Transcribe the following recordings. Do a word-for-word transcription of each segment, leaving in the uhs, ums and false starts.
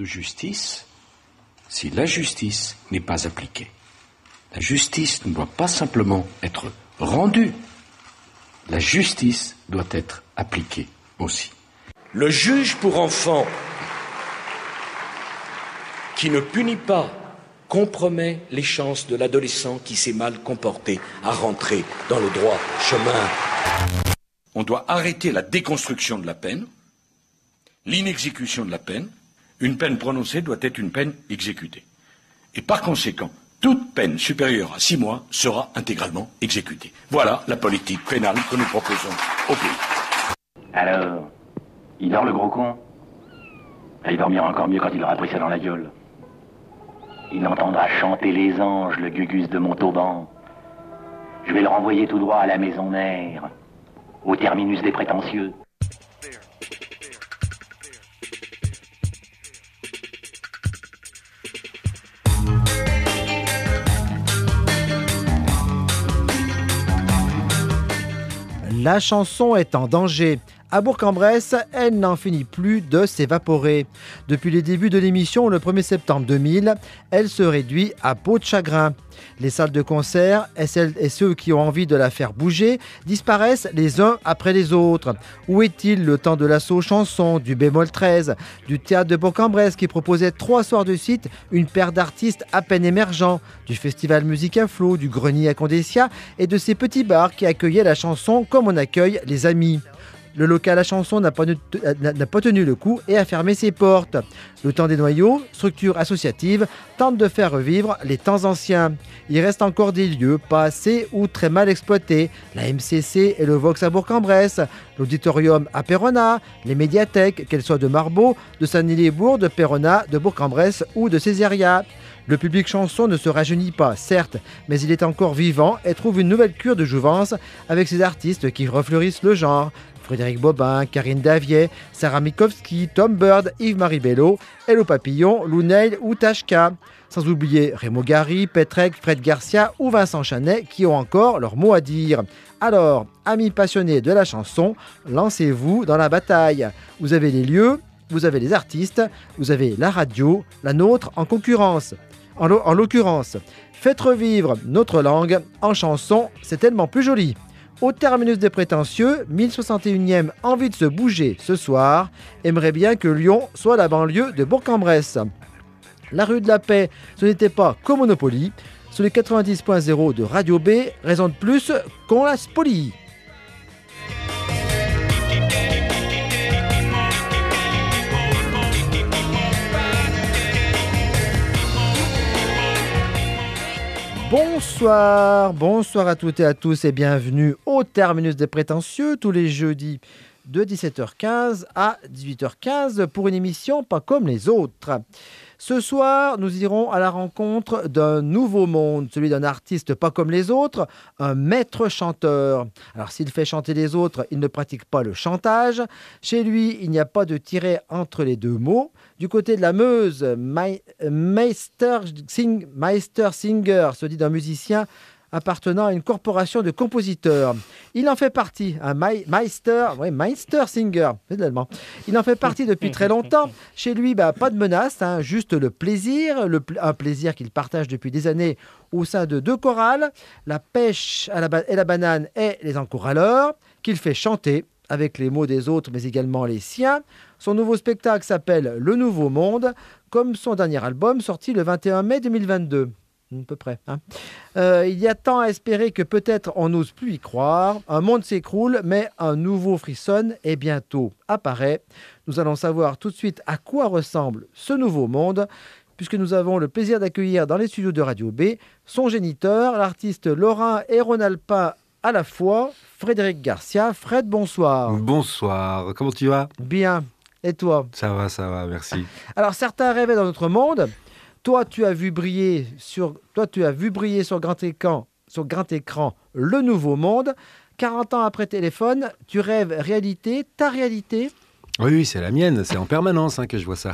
de justice si la justice n'est pas appliquée. La justice ne doit pas simplement être rendue, la justice doit être appliquée aussi. Le juge pour enfants qui ne punit pas compromet les chances de l'adolescent qui s'est mal comporté à rentrer dans le droit chemin. On doit arrêter la déconstruction de la peine, l'inexécution de la peine. Une peine prononcée doit être une peine exécutée. Et par conséquent, toute peine supérieure à six mois sera intégralement exécutée. Voilà la politique pénale que nous proposons au pays. Alors, il dort le gros con? Il dormira encore mieux quand il aura pris ça dans la gueule. Il entendra chanter les anges, le gugus de Montauban. Je vais le renvoyer tout droit à la maison mère, au terminus des prétentieux. La chanson est en danger. À Bourg-en-Bresse, elle n'en finit plus de s'évaporer. Depuis les débuts de l'émission, le premier septembre deux mille, elle se réduit à peau de chagrin. Les salles de concert et, celles, et ceux qui ont envie de la faire bouger disparaissent les uns après les autres. Où est-il le temps de l'assaut chanson, du bémol treize, du théâtre de Bourg-en-Bresse qui proposait trois soirs de suite une paire d'artistes à peine émergents, du festival Musique à Flot, du Grenier à Condessia et de ces petits bars qui accueillaient la chanson comme on accueille les amis. Le local à chanson n'a pas, n'a pas tenu le coup et a fermé ses portes. Le Temps des Noyaux, structure associative, tente de faire revivre les temps anciens. Il reste encore des lieux pas assez ou très mal exploités. La M C C et le Vox à Bourg-en-Bresse, l'auditorium à Péronat, les médiathèques, qu'elles soient de Marbeau, de Saint-Nilébourg, de Péronat, de Bourg-en-Bresse ou de Césaria. Le public chanson ne se rajeunit pas, certes, mais il est encore vivant et trouve une nouvelle cure de jouvence avec ces artistes qui refleurissent le genre. Frédéric Bobin, Karine Davier, Sarah Mikowski, Tom Bird, Yves-Marie Bello, Hello Papillon, Lou Neil ou Tashka. Sans oublier Rémo Gary, Petrek, Fred Garcia ou Vincent Chanet qui ont encore leur mot à dire. Alors, amis passionnés de la chanson, lancez-vous dans la bataille. Vous avez les lieux, vous avez les artistes, vous avez la radio, la nôtre en concurrence. En, lo- en l'occurrence, faites revivre notre langue en chanson, c'est tellement plus joli. Au terminus des prétentieux, mille soixante et unième envie de se bouger ce soir, aimerait bien que Lyon soit la banlieue de Bourg-en-Bresse. La rue de la Paix, ce n'était pas qu'au Monopoly. Sur les quatre-vingt-dix point zéro de Radio B, raison de plus qu'on la spolie. Bonsoir, bonsoir à toutes et à tous et bienvenue au terminus des prétentieux tous les jeudis de dix-sept heures quinze à dix-huit heures quinze pour une émission pas comme les autres. Ce soir, nous irons à la rencontre d'un nouveau monde, celui d'un artiste pas comme les autres, un maître chanteur. Alors s'il fait chanter les autres, il ne pratique pas le chantage. Chez lui, il n'y a pas de tiret entre les deux mots. Du côté de la Meuse, Meister, Sing, Meister Singer se dit d'un musicien appartenant à une corporation de compositeurs. Il en fait partie, un Meister, oui, Meister Singer, c'est de l'allemand. Il en fait partie depuis très longtemps. Chez lui, bah, pas de menace, hein, juste le plaisir, le, un plaisir qu'il partage depuis des années au sein de deux chorales, la pêche à la ba- et la banane et les encouraleurs, qu'il fait chanter avec les mots des autres, mais également les siens. Son nouveau spectacle s'appelle Le Nouveau Monde, comme son dernier album sorti le vingt et un mai deux mille vingt-deux. À peu près. Hein. Euh, il y a tant à espérer que peut-être on n'ose plus y croire. Un monde s'écroule, mais un nouveau frissonne et bientôt apparaît. Nous allons savoir tout de suite à quoi ressemble ce nouveau monde, puisque nous avons le plaisir d'accueillir dans les studios de Radio B son géniteur, l'artiste lorrain et rhône-alpin à la fois, Frédéric Garcia. Fred, bonsoir. Bonsoir, comment tu vas? Bien. Et toi? Ça va, ça va, merci. Alors, certains rêvaient dans notre monde. Toi, tu as vu briller sur, toi, tu as vu briller sur grand écran, sur grand écran le nouveau monde. quarante ans après téléphone, tu rêves réalité, ta réalité? Oui, oui, c'est la mienne. C'est en permanence hein, que je vois ça.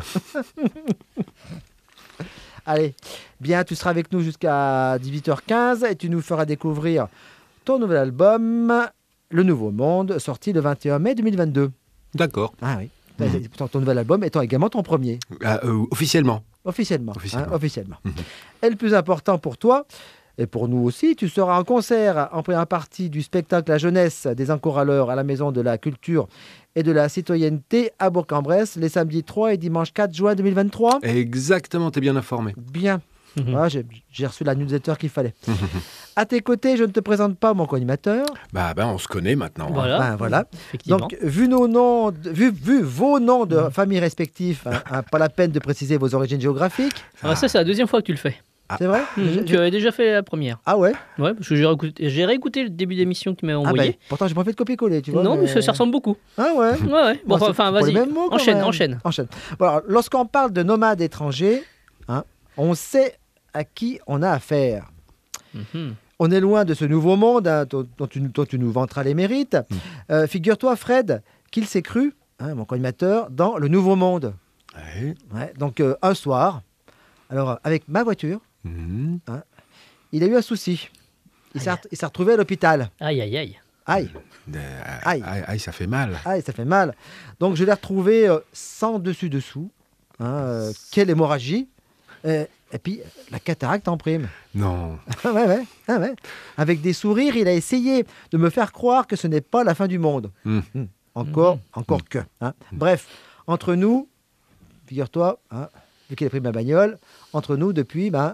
Allez, bien, tu seras avec nous jusqu'à dix-huit heures quinze et tu nous feras découvrir ton nouvel album, Le Nouveau Monde, sorti le vingt et un mai deux mille vingt-deux. D'accord. Ah oui. Ton, ton nouvel album étant également ton premier. Ah, euh, officiellement. Officiellement. Officiellement. Hein, officiellement. Mhm. Et le plus important pour toi, et pour nous aussi, tu seras en concert en première partie du spectacle La Jeunesse des Enchoraleurs à la Maison de la Culture et de la Citoyenneté à Bourg-en-Bresse les samedis trois et dimanche quatre juin deux mille vingt-trois. Exactement, t'es bien informé. Bien. Mhm. Voilà, j'ai, j'ai reçu la newsletter qu'il fallait. À tes côtés, je ne te présente pas mon co-animateur. Bah, ben, on se connaît maintenant. hein. Voilà. Ben, voilà. Effectivement. Donc, vu, nos noms, de- vu, vu vos noms de famille respectifs, hein, hein, pas la peine de préciser vos origines géographiques. Ah, ça, c'est la deuxième fois que tu le fais. C'est vrai. Mhm, Je- Tu je- avais déjà fait la première. Ah ouais. Ouais, parce que j'ai réécouté, j'ai réécouté le début d'émission que tu m'as Ah envoyé. ben, pourtant, j'ai pas fait de copier-coller, tu vois. non, mais ça, ça ressemble beaucoup. Ah ouais. Ouais, ouais. Bon, Bon, c'est enfin, pour les vas-y. mêmes mots, quand Enchaîne, même. enchaîne. Enchaîne. Bon, alors, lorsqu'on parle de nomades étrangers, hein, on sait à qui on a affaire. Mhm. On est loin de ce nouveau monde hein, dont, dont tu, dont tu nous vanteras les mérites. Euh, figure-toi, Fred, qu'il s'est cru, hein, mon co-animateur, dans le nouveau monde. Ouais. Ouais, donc, euh, un soir, alors avec ma voiture, Mhm. il a eu un souci. Il s'est, il s'est retrouvé à l'hôpital. Aïe, aïe, aïe. Aïe, Euh, Aïe. aïe, aïe, ça fait mal. aïe, ça fait mal. Donc, je l'ai retrouvé euh, sans dessus-dessous. Hein, euh, quelle hémorragie. Euh, et puis, la cataracte en prime. Non. Ah ouais, ouais, ah ouais. Avec des sourires, il a essayé de me faire croire que ce n'est pas la fin du monde. Mm. Hmm. Encore, Mhm. encore que. hein. Bref, entre nous, figure-toi, hein, vu qu'il a pris ma bagnole, entre nous, depuis, ben,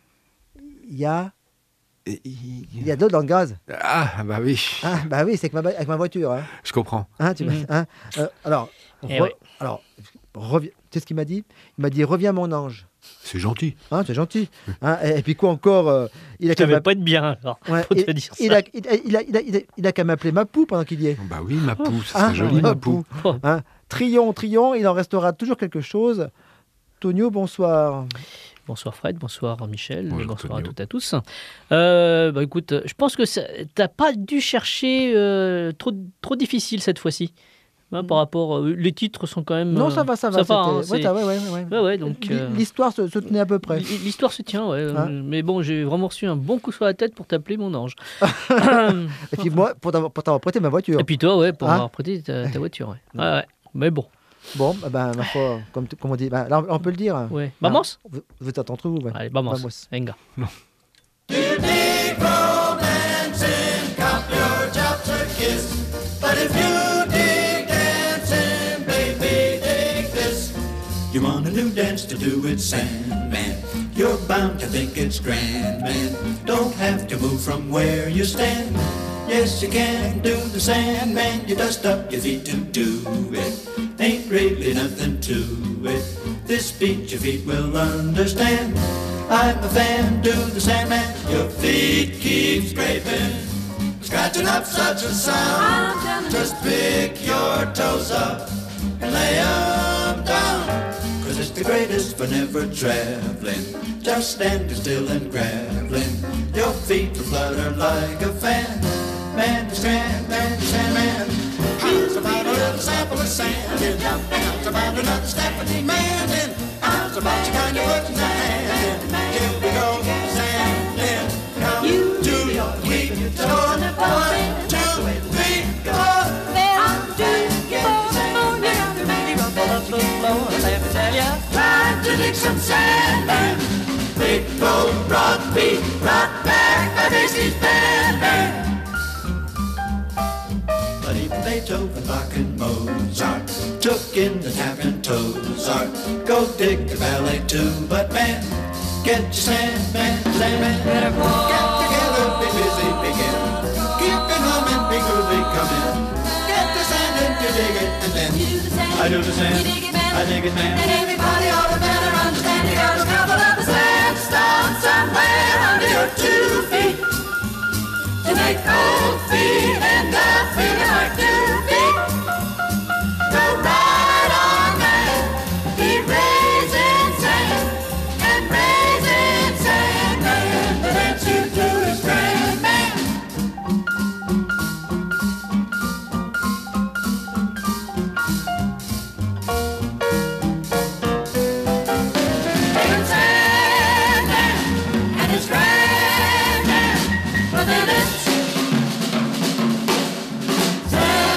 il y a, Et- il- il y a de l'eau dans le gaz. Ah, bah oui, Hein, bah oui, c'est avec ma, ba- avec ma voiture. Hein. je comprends. Hein, tu Mhm. hein, euh, alors, Eh re- ouais. alors reviens. Tu sais ce qu'il m'a dit? Il m'a dit reviens mon ange. C'est gentil. Hein, c'est gentil. Hein, et, et puis quoi encore euh, Il a Tu qu'à vas m'app- pas être bien, alors. ouais, Faut te il, dire il ça. a, il, a, il, a, il, a, il, a, il a qu'à m'appeler Mapou pendant qu'il y est. Bah oui, ma poule, ça Hein, serait joli, ma poule. Oh. Hein, Trion, Trion, il en restera toujours quelque chose. Tonio, bonsoir. Bonsoir Fred, bonsoir Michel, Bonjour, bonsoir à Tonio. toutes et à tous. Euh, bah écoute, je pense que ça- t'as pas dû chercher euh, trop, trop difficile cette fois-ci. Hein, par rapport, euh, les titres sont quand même. Non, euh, ça va, ça va. Ça va, hein, c'était- ouais, c'est- ça- ouais, ouais, ouais. Ouais, ouais, donc. L- euh, L'histoire se, se tenait à peu près. L- L'histoire se tient, ouais. euh, Hein mais bon, j'ai vraiment reçu un bon coup sur la tête pour t'appeler mon ange. Et puis moi, pour t'avoir pour t'avoir prêté ma voiture. Et puis toi, ouais, pour Hein avoir prêté ta, ta voiture, ouais. Ouais, ouais. Mais bon, Bon, bah, ben, ma foi, comme, comme on dit, bah, là, on peut le dire. ouais. Hein, Vamos. Vous, vous êtes entre vous, ouais. Allez, vamos. Vamos. Venga. But if you dig dancing, baby, dig this. You want a new dance to do with Sandman. You're bound to think it's grand, man. Don't have to move from where you stand. Yes, you can do the Sandman. You dust up your feet to do it. Ain't really nothing to it. This beat your feet will understand. I'm a fan, do the Sandman. Your feet keep scraping, scratching up such a sound. Just pick your toes up and lay 'em down. Cause it's the greatest for never traveling. Just standing still and grappling. Your feet will flutter like a fan. Man, the sand, man, the sandman. How's about a little sample of sand? And how's about another step of demanding? How's about you kind of putting the hand in? Here we go, sanding. Come to your feet, one, one, two, three, four. Time to dig some sand, man. Big gold rock beat, rock back by Daisy's band, man. But even Beethoven, Bach, and Mozart took in the Taranto's art. Go dig the ballet too, but man, get your Sandman, Sandman. Get together, be busy, begin. Keep it humming, be groovy, come in. Get the sand and you dig it, and then I do the sand, I dig it, man. And everybody ought to better understand you got a couple of the sandstone somewhere under your two feet to make cold feet end up feeling like two feet. Go right on, man. Keep raising sand and raising sand, man. The dance you do is grand, man. It's Sandman, and it's grand, man. But then it's Sandman.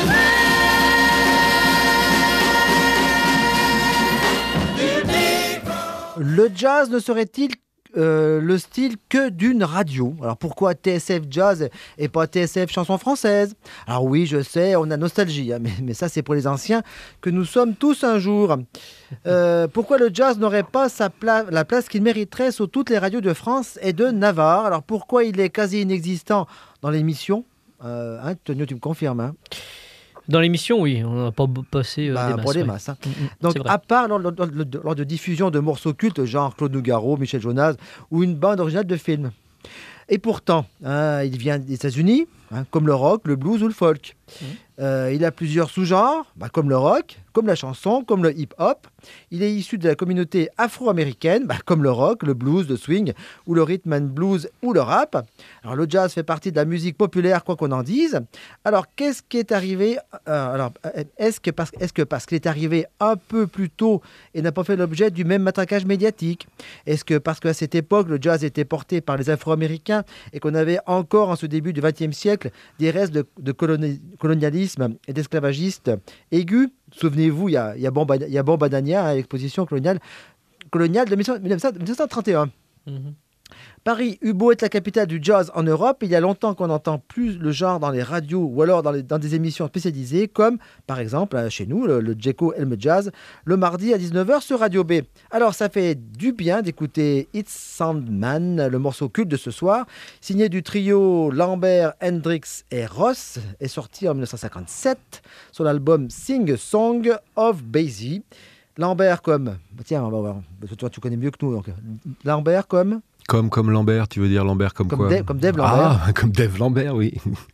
Le jazz ne serait-il euh, le style que d'une radio? Alors pourquoi T S F Jazz et pas T S F Chanson Française? Alors oui, je sais, on a nostalgie, hein, mais, mais ça c'est pour les anciens que nous sommes tous un jour. Euh, pourquoi le jazz n'aurait pas sa pla- la place qu'il mériterait sur toutes les radios de France et de Navarre? Alors pourquoi il est quasi inexistant dans l'émission? euh, hein, Tonio, tu me confirmes, hein? Dans l'émission, oui, on n'a pas b- passé euh, Bah, des masses. pour les ouais. masses, hein. Mm, mm, Donc, c'est vrai. à part lors, lors- lors- lors de diffusion de morceaux cultes, genre Claude Nougaro, Michel Jonas, ou une bande originale de film. Et pourtant, hein, il vient des États-Unis, hein, comme le rock, le blues ou le folk. Mmh. Euh, il a plusieurs sous-genres, bah, comme le rock, comme la chanson, comme le hip-hop. Il est issu de la communauté afro-américaine, bah, comme le rock, le blues, le swing, ou le rhythm and blues, ou le rap. Alors, le jazz fait partie de la musique populaire, quoi qu'on en dise. Alors, qu'est-ce qui est arrivé euh, alors, euh, est-ce que parce, est-ce que parce qu'il est arrivé un peu plus tôt et n'a pas fait l'objet du même matraquage médiatique? Est-ce que parce qu'à cette époque, le jazz était porté par les Afro-Américains et qu'on avait encore, en ce début du vingtième siècle, des restes de, de coloni- colonialisme et d'esclavagistes aigus? Souvenez-vous, il y a, il y a Bon Bad- il y a Bon Badania à l'exposition coloniale, coloniale de mille neuf cent trente et un. Mhm. Paris eut beau être la capitale du jazz en Europe, il y a longtemps qu'on n'entend plus le genre dans les radios ou alors dans, les- dans des émissions spécialisées comme, par exemple, euh, chez nous, le, le Djeko Elme Jazz, le mardi à dix-neuf heures sur Radio B. Alors, ça fait du bien d'écouter It's Sandman, le morceau culte de ce soir, signé du trio Lambert, Hendrix et Ross, est sorti en dix-neuf cent cinquante-sept sur l'album Sing a Song of Basie. Lambert comme... Tiens, on va voir, parce que toi, tu connais mieux que nous. Donc, Lambert comme... Comme, comme Lambert, tu veux dire Lambert comme, Comme quoi Dave- comme Dave Lambert. Ah, comme Dave Lambert, oui.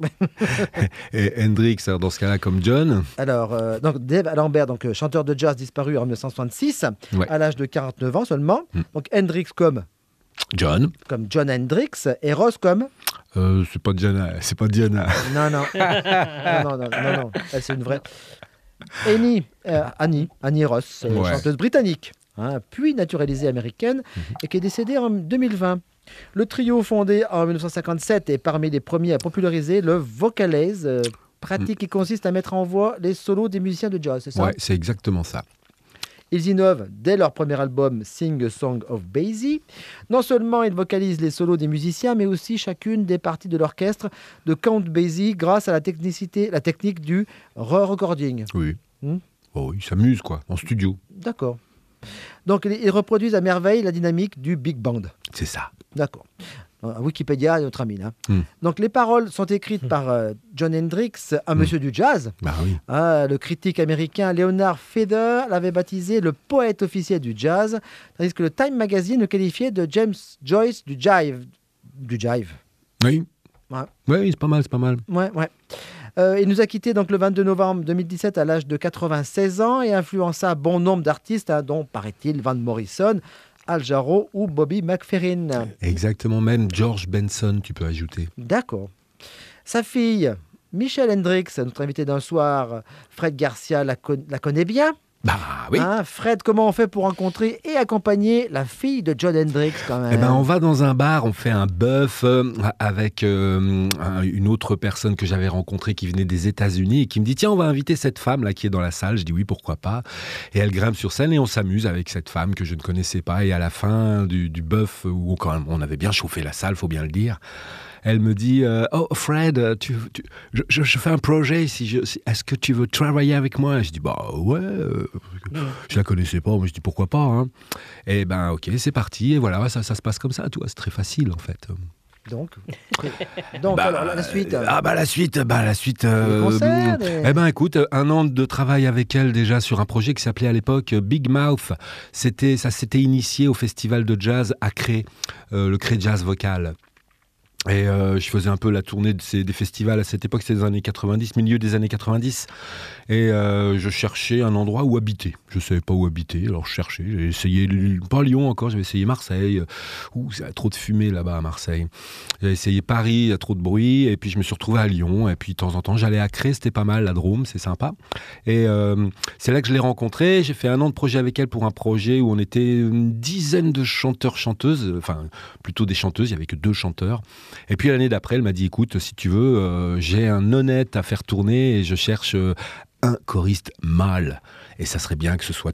Et Hendrix, alors dans ce cas-là, comme John. Alors, euh, donc Dave Lambert, donc, euh, chanteur de jazz disparu en dix-neuf cent soixante-six, Ouais. à l'âge de quarante-neuf ans seulement. Mm. Donc Hendrix comme, John. comme John Hendrix et Ross comme... Euh, c'est pas Diana, c'est pas Diana. Non, non. non, non, non, non, non. Elle, c'est une vraie... Annie, euh, Annie, Annie Ross, euh, Ouais. chanteuse britannique, hein, puis naturalisée américaine, et qui est décédée en deux mille vingt. Le trio fondé en dix-neuf cent cinquante-sept est parmi les premiers à populariser le vocalese, euh, pratique qui consiste à mettre en voix les solos des musiciens de jazz, c'est ça? Ouais, c'est exactement ça. Ils innovent dès leur premier album Sing a Song of Basie. Non seulement ils vocalisent les solos des musiciens, mais aussi chacune des parties de l'orchestre de Count Basie grâce à la technicité, la technique du re-recording. Oui. Hmm. Oh, ils s'amusent, quoi, en studio. D'accord. Donc ils ils reproduisent à merveille la dynamique du big band. C'est ça. D'accord. À Wikipédia, notre ami. Hein. Hmm. Donc les paroles sont écrites par euh, John Hendrix, un monsieur du jazz. Bah oui. Ah, le critique américain Leonard Feather l'avait baptisé le poète officiel du jazz, tandis que le Time Magazine le qualifiait de James Joyce du jive. Du jive. Oui. Ouais. Oui, c'est pas mal, c'est pas mal. Ouais, ouais. Euh, il nous a quittés donc le vingt-deux novembre deux mille dix-sept à l'âge de quatre-vingt-seize ans et influença bon nombre d'artistes, hein, dont, paraît-il, Van Morrison, Al Jarreau ou Bobby McFerrin. Exactement, même George Benson, tu peux ajouter. D'accord. Sa fille, Michelle Hendrix, notre invité d'un soir, Fred Garcia la, con- la connaît bien. Bah oui. Hein, Fred, comment on fait pour rencontrer et accompagner la fille de John Hendrix quand même? Eh ben, on va dans un bar, on fait un bœuf euh, avec euh, un- une autre personne que j'avais rencontrée qui venait des États-Unis et qui me dit tiens, on va inviter cette femme là qui est dans la salle. Je dis oui, pourquoi pas. Et elle grimpe sur scène et on s'amuse avec cette femme que je ne connaissais pas. Et à la fin du, du bœuf, où quand même, on avait bien chauffé la salle, faut bien le dire. Elle me dit euh, oh Fred, tu, tu- je, je- je fais un projet. Si je, si- est-ce que tu veux travailler avec moi? Je dis bah ouais. euh, je la connaissais pas, mais je dis pourquoi pas. Hein. Et ben ok, c'est parti. Et voilà, ça, ça se passe comme ça. Tu vois, c'est très facile en fait. Donc, donc Bah, alors, la suite. euh, Ah bah la suite, bah la suite. euh, concerts, des- Eh ben écoute, un an de travail avec elle déjà sur un projet qui s'appelait à l'époque Big Mouth. C'était, ça s'était initié au festival de jazz à Cré, euh, le Cré Jazz Vocal. Et euh, je faisais un peu la tournée de ces, des festivals à cette époque, c'était les années quatre-vingt-dix, milieu des années quatre-vingt-dix. Et euh, je cherchais un endroit où habiter. Je ne savais pas où habiter, alors je cherchais. J'ai essayé, pas Lyon encore, j'avais essayé Marseille. Ouh, il y a trop de fumée là-bas à Marseille. J'ai essayé Paris, il y a trop de bruit. Et puis je me suis retrouvé à Lyon. Et puis de temps en temps, j'allais à Cré, c'était pas mal, la Drôme, c'est sympa. Et euh, c'est là que je l'ai rencontrée. J'ai fait un an de projet avec elle pour un projet où on était une dizaine de chanteurs-chanteuses. Enfin, plutôt des chanteuses, il n'y avait que deux chanteurs. Et puis l'année d'après, elle m'a dit, écoute, si tu veux, euh, j'ai un honnête à faire tourner et je cherche euh, un choriste mâle. Et ça serait bien que ce soit toi.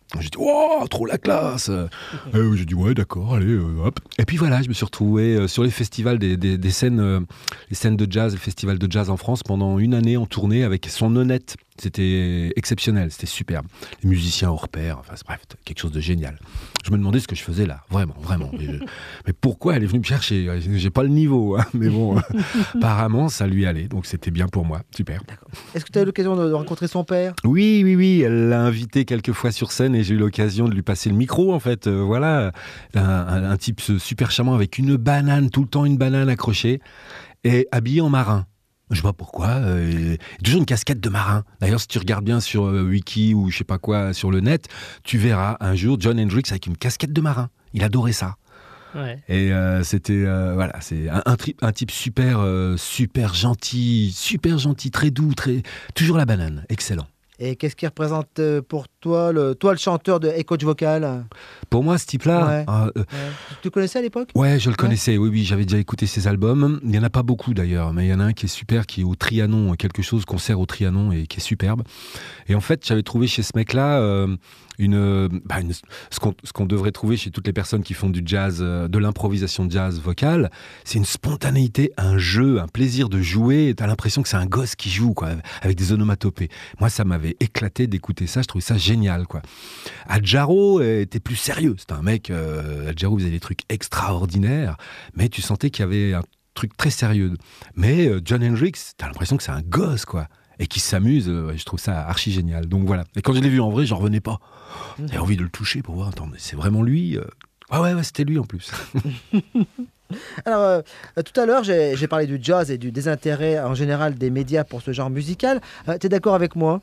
J'ai dit, oh, trop la classe. Euh, j'ai dit, ouais, d'accord, allez, euh, hop. Et puis voilà, je me suis retrouvé euh, sur les festivals, des, des, des scènes, euh, les scènes de jazz, les festivals de jazz en France pendant une année en tournée avec Son Honnête. C'était exceptionnel, c'était superbe. Les musiciens hors pair, enfin bref, quelque chose de génial. Je me demandais ce que je faisais là, vraiment, vraiment. Mais, je, mais pourquoi elle est venue me chercher? J'ai pas le niveau, hein, mais bon, euh, apparemment ça lui allait, donc c'était bien pour moi, super. D'accord. Est-ce que tu as eu l'occasion de, de rencontrer son père? Oui, oui, oui, elle l'a invité quelques fois sur scène et j'ai eu l'occasion de lui passer le micro en fait. Euh, voilà, un, un, un type super charmant avec une banane, tout le temps une banane accrochée et habillé en marin. Je sais pas pourquoi, euh, toujours une casquette de marin. D'ailleurs, si tu regardes bien sur euh, Wiki ou je sais pas quoi sur le net, tu verras un jour John Hendricks avec une casquette de marin. Il adorait ça. Ouais. Et euh, c'était euh, voilà, c'est un, un, tri- un type super euh, super gentil, super gentil, très doux, très toujours la banane, excellent. Et qu'est-ce qui représente euh, pour toi le, toi, le chanteur de Hey Coach Vocal? Pour moi, ce type-là, Ouais. euh, euh, Ouais. Tu le connaissais à l'époque? ouais, je le connaissais. Oui, oui, j'avais déjà écouté ses albums. Il y en a pas beaucoup d'ailleurs, mais il y en a un qui est super, qui est au Trianon, quelque chose, concert au Trianon et qui est superbe. Et en fait, j'avais trouvé chez ce mec-là euh, une, bah une, ce, qu'on, ce qu'on devrait trouver chez toutes les personnes qui font du jazz, euh, de l'improvisation de jazz vocale, c'est une spontanéité, un jeu, un plaisir de jouer. T'as l'impression que c'est un gosse qui joue, quoi, avec des onomatopées. Moi, ça m'avait éclaté d'écouter ça. Je trouvais ça génial, quoi. Adjaro était plus sérieux. C'était un mec, euh, Adjaro faisait des trucs extraordinaires, mais tu sentais qu'il y avait un truc très sérieux. Mais euh, John Hendricks, t'as l'impression que c'est un gosse, quoi. Et qui s'amuse, euh, je trouve ça archi génial. Donc voilà. Et quand je l'ai vu en vrai, j'en revenais pas. J'avais envie de le toucher pour voir, attends, mais c'est vraiment lui euh... Ouais, ouais, ouais, c'était lui en plus. Alors, euh, tout à l'heure, j'ai, j'ai parlé du jazz et du désintérêt en général des médias pour ce genre musical. Euh, tu es d'accord avec moi?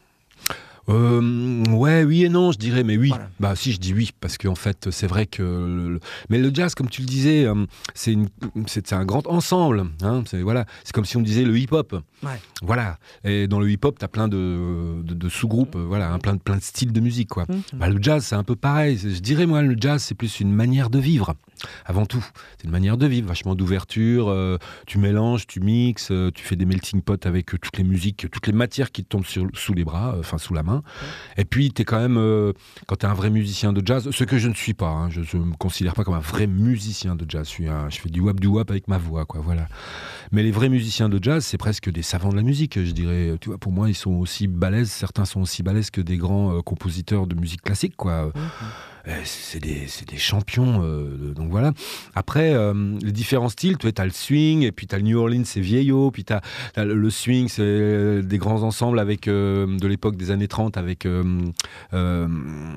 Euh, ouais, oui et non, je dirais, mais oui. Voilà. Bah si, je dis oui, parce qu'en fait, c'est vrai que... Le, mais le jazz, comme tu le disais, euh, c'est, une, c'est, c'est un grand ensemble. Hein, c'est, voilà, c'est comme si on disait le hip-hop. Ouais. Voilà. Et dans le hip-hop, t'as plein de, de, de sous-groupes, euh, voilà, hein, plein, de, plein de styles de musique, quoi. Mmh. Bah, le jazz, c'est un peu pareil. Je dirais, moi, le jazz, c'est plus une manière de vivre. Avant tout, c'est une manière de vivre, vachement d'ouverture, euh, tu mélanges, tu mixes, euh, tu fais des melting pot avec euh, toutes les musiques, toutes les matières qui te tombent sur, sous les bras, enfin euh, sous la main. Ouais. Et puis, t'es quand même, euh, quand t'es un vrai musicien de jazz, ce que je ne suis pas, hein, je ne me considère pas comme un vrai musicien de jazz, je, suis un, je fais du wap du wap avec ma voix, quoi, voilà. Mais les vrais musiciens de jazz, c'est presque des savants de la musique, je dirais. Tu vois, pour moi, ils sont aussi balèzes, certains sont aussi balèzes que des grands euh, compositeurs de musique classique, quoi. Mmh. C'est des, c'est des champions, euh, donc voilà. Après, euh, les différents styles, tu vois, t'as le swing, et puis t'as le New Orleans, c'est vieillot, puis t'as, t'as le swing, c'est des grands ensembles avec, euh, de l'époque des années trente, avec, euh, euh,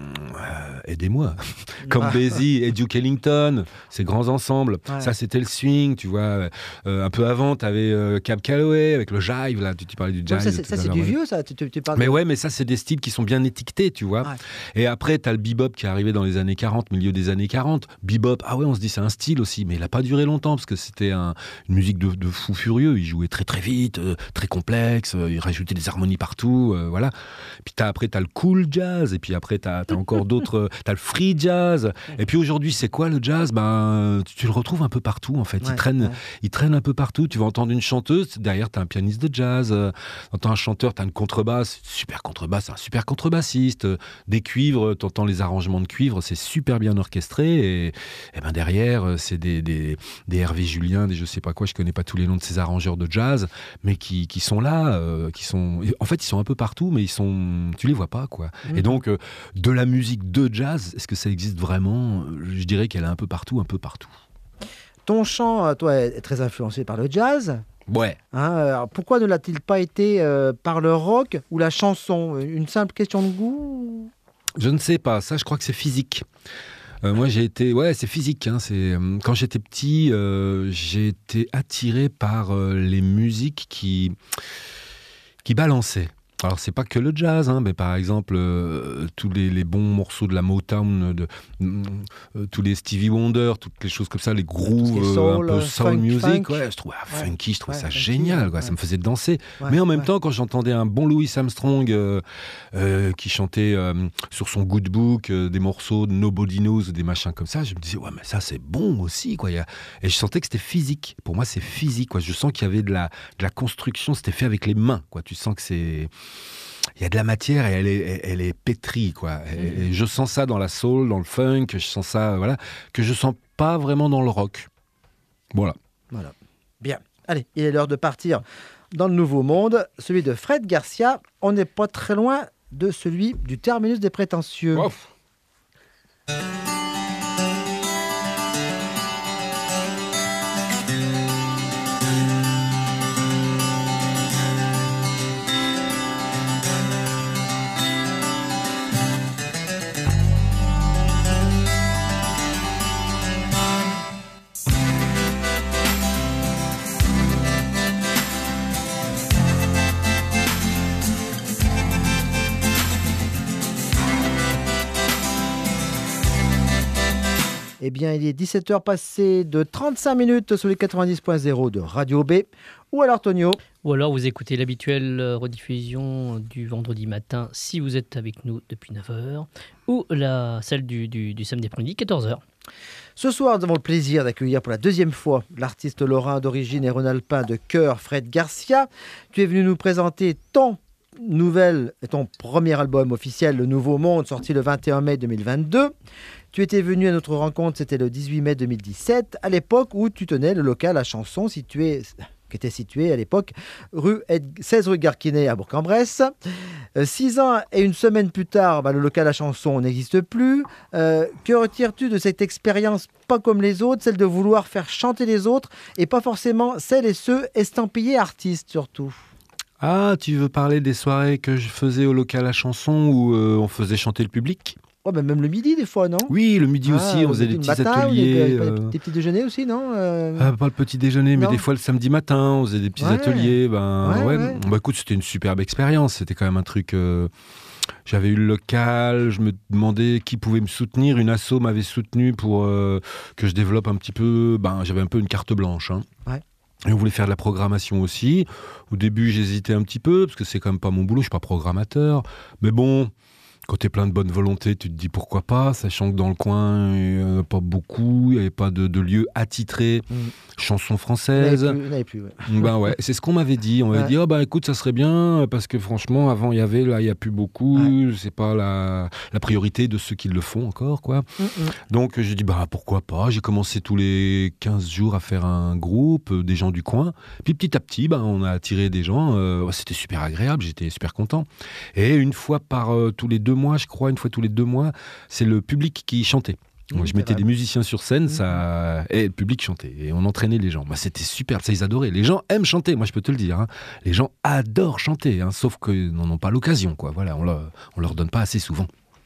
aidez-moi, comme Basie et Duke Ellington, ces grands ensembles. Ouais. Ça, c'était le swing, tu vois. Euh, un peu avant, t'avais euh, Cab Calloway avec le jive, là, tu, tu parlais du jive. Ouais, ça, c'est, ça, c'est du vieux, ça. Tu, tu, tu parles mais de... ouais, mais ça, c'est des styles qui sont bien étiquetés, tu vois. Ouais. Et après, t'as le bebop qui est arrivé dans les années quarante, milieu des années quarante. Bebop, ah ouais, on se dit c'est un style aussi, mais il n'a pas duré longtemps parce que c'était un, une musique de, de fou furieux. Il jouait très très vite, euh, très complexe, euh, il rajoutait des harmonies partout, euh, voilà. Puis t'as, après, t'as le cool jazz, et puis après, t'as, t'as encore d'autres, euh, t'as le free jazz. Et puis aujourd'hui, c'est quoi le jazz? Ben, tu, tu le retrouves un peu partout en fait. Ouais, il, traîne, ouais. il traîne un peu partout. Tu vas entendre une chanteuse, derrière, t'as un pianiste de jazz. Euh, t'entends un chanteur, t'as une contrebasse, super contrebasse, un super contrebassiste. Euh, des cuivres, t'entends les arrangements de cuivre, c'est super bien orchestré et, et ben derrière c'est des, des, des Hervé Julien, des je sais pas quoi, je connais pas tous les noms de ces arrangeurs de jazz, mais qui, qui sont là, euh, qui sont, en fait ils sont un peu partout, mais ils sont, tu les vois pas quoi. Mmh. Et donc euh, de la musique de jazz, est-ce que ça existe vraiment? Je dirais qu'elle est un peu partout, un peu partout. Ton chant, toi, est très influencé par le jazz. Ouais. Hein, alors pourquoi ne l'a-t-il pas été euh, par le rock ou la chanson? Une simple question de goût? Je ne sais pas, ça je crois que c'est physique. Euh, moi j'ai été, ouais c'est physique, hein, c'est, euh, quand j'étais petit, euh, j'ai été attiré par euh, les musiques qui, qui balançaient. Alors c'est pas que le jazz, hein, mais par exemple euh, tous les, les bons morceaux de la Motown, de, euh, tous les Stevie Wonder, toutes les choses comme ça, les grooves soul, un peu soul funk, music, funk. Ouais, je trouvais ah, ouais. funky, je trouvais ouais, ça funky, génial, quoi, ouais. Ça me faisait danser. Ouais, mais en même ouais. temps, quand j'entendais un bon Louis Armstrong euh, euh, qui chantait euh, sur son good book euh, des morceaux de Nobody Knows, des machins comme ça, je me disais ouais mais ça c'est bon aussi, quoi. Et je sentais que c'était physique. Pour moi c'est physique, quoi. Je sens qu'il y avait de la, de la construction, c'était fait avec les mains, quoi. Tu sens que c'est il y a de la matière et elle est, elle est pétrie, quoi. Et, et je sens ça dans la soul, dans le funk, je sens ça, voilà, que je sens pas vraiment dans le rock. Voilà. Voilà. Bien. Allez, il est l'heure de partir dans le nouveau monde, celui de Fred Garcia. On n'est pas très loin de celui du terminus des prétentieux. Wow. Eh bien, il est dix-sept heures passées de trente-cinq minutes sur les quatre-vingt-dix point zéro de Radio B. Ou alors, Tonio. Ou alors, vous écoutez l'habituelle rediffusion du vendredi matin, si vous êtes avec nous depuis neuf heures, ou la, celle du, du, du samedi après-midi, quatorze heures. Ce soir, nous avons le plaisir d'accueillir pour la deuxième fois l'artiste lorrain d'origine et rhône-alpin de cœur, Fred Garcia. Tu es venu nous présenter ton nouvel, ton premier album officiel, Le Nouveau Monde, sorti le vingt et un mai deux mille vingt-deux. Tu étais venu à notre rencontre, c'était le dix-huit mai deux mille dix-sept, à l'époque où tu tenais le local à Chanson, situé, qui était situé à l'époque rue seize rue Garquinet à Bourg-en-Bresse. Euh, six ans et une semaine plus tard, bah, le local à Chanson n'existe plus. Euh, que retires-tu de cette expérience pas comme les autres, celle de vouloir faire chanter les autres et pas forcément celles et ceux estampillés artistes surtout? Ah, tu veux parler des soirées que je faisais au local à Chanson où euh, on faisait chanter le public ? Oh, ben même le midi des fois, non? Oui, le midi Ah, aussi, on faisait des le petits matin, ateliers. Des, euh... des petits déjeuners aussi, non? euh... ah, Pas le petit déjeuner, mais Non. des fois le samedi matin, on faisait des petits Ouais. ateliers. Ben, Ouais, ouais. ouais. Bah, écoute, c'était une superbe expérience. C'était quand même un truc. euh, J'avais eu le local, je me demandais qui pouvait me soutenir. Une asso m'avait soutenu pour euh, que je développe un petit peu. Ben, j'avais un peu une carte blanche. Hein. Ouais. Et on voulait faire de la programmation aussi. Au début, j'hésitais un petit peu, parce que c'est quand même pas mon boulot, je suis pas programmateur. Mais bon, quand t'es plein de bonne volonté, tu te dis pourquoi pas, sachant que dans le coin, il n'y en a pas beaucoup, il n'y avait pas de, de lieu attitré, Mm. chansons Vous françaises. n'avez plus, vous n'avez plus, ouais. Ben ouais, c'est ce qu'on m'avait dit. On m'avait Ouais. dit, oh bah écoute, ça serait bien, parce que franchement, avant il y avait, là il n'y a plus beaucoup, Ouais. c'est pas la, la priorité de ceux qui le font encore, quoi. Mm, mm. Donc j'ai dit, bah pourquoi pas. J'ai commencé tous les quinze jours à faire un groupe, euh, des gens du coin. Puis petit à petit, bah, on a attiré des gens. euh, ouais, c'était super agréable, j'étais super content. Et une fois par euh, tous les deux mois, je crois, une fois tous les deux mois, c'est le public qui chantait. Donc, Mmh, je c'est mettais vrai. des musiciens sur scène, Mmh. ça... et le public chantait. Et on entraînait les gens. Bah, c'était super, ça ils adoraient. Les gens aiment chanter, moi je peux te le dire. Hein. Les gens adorent chanter, hein, sauf qu'ils n'en ont pas l'occasion. Quoi. Voilà, on leur, on leur donne pas assez souvent.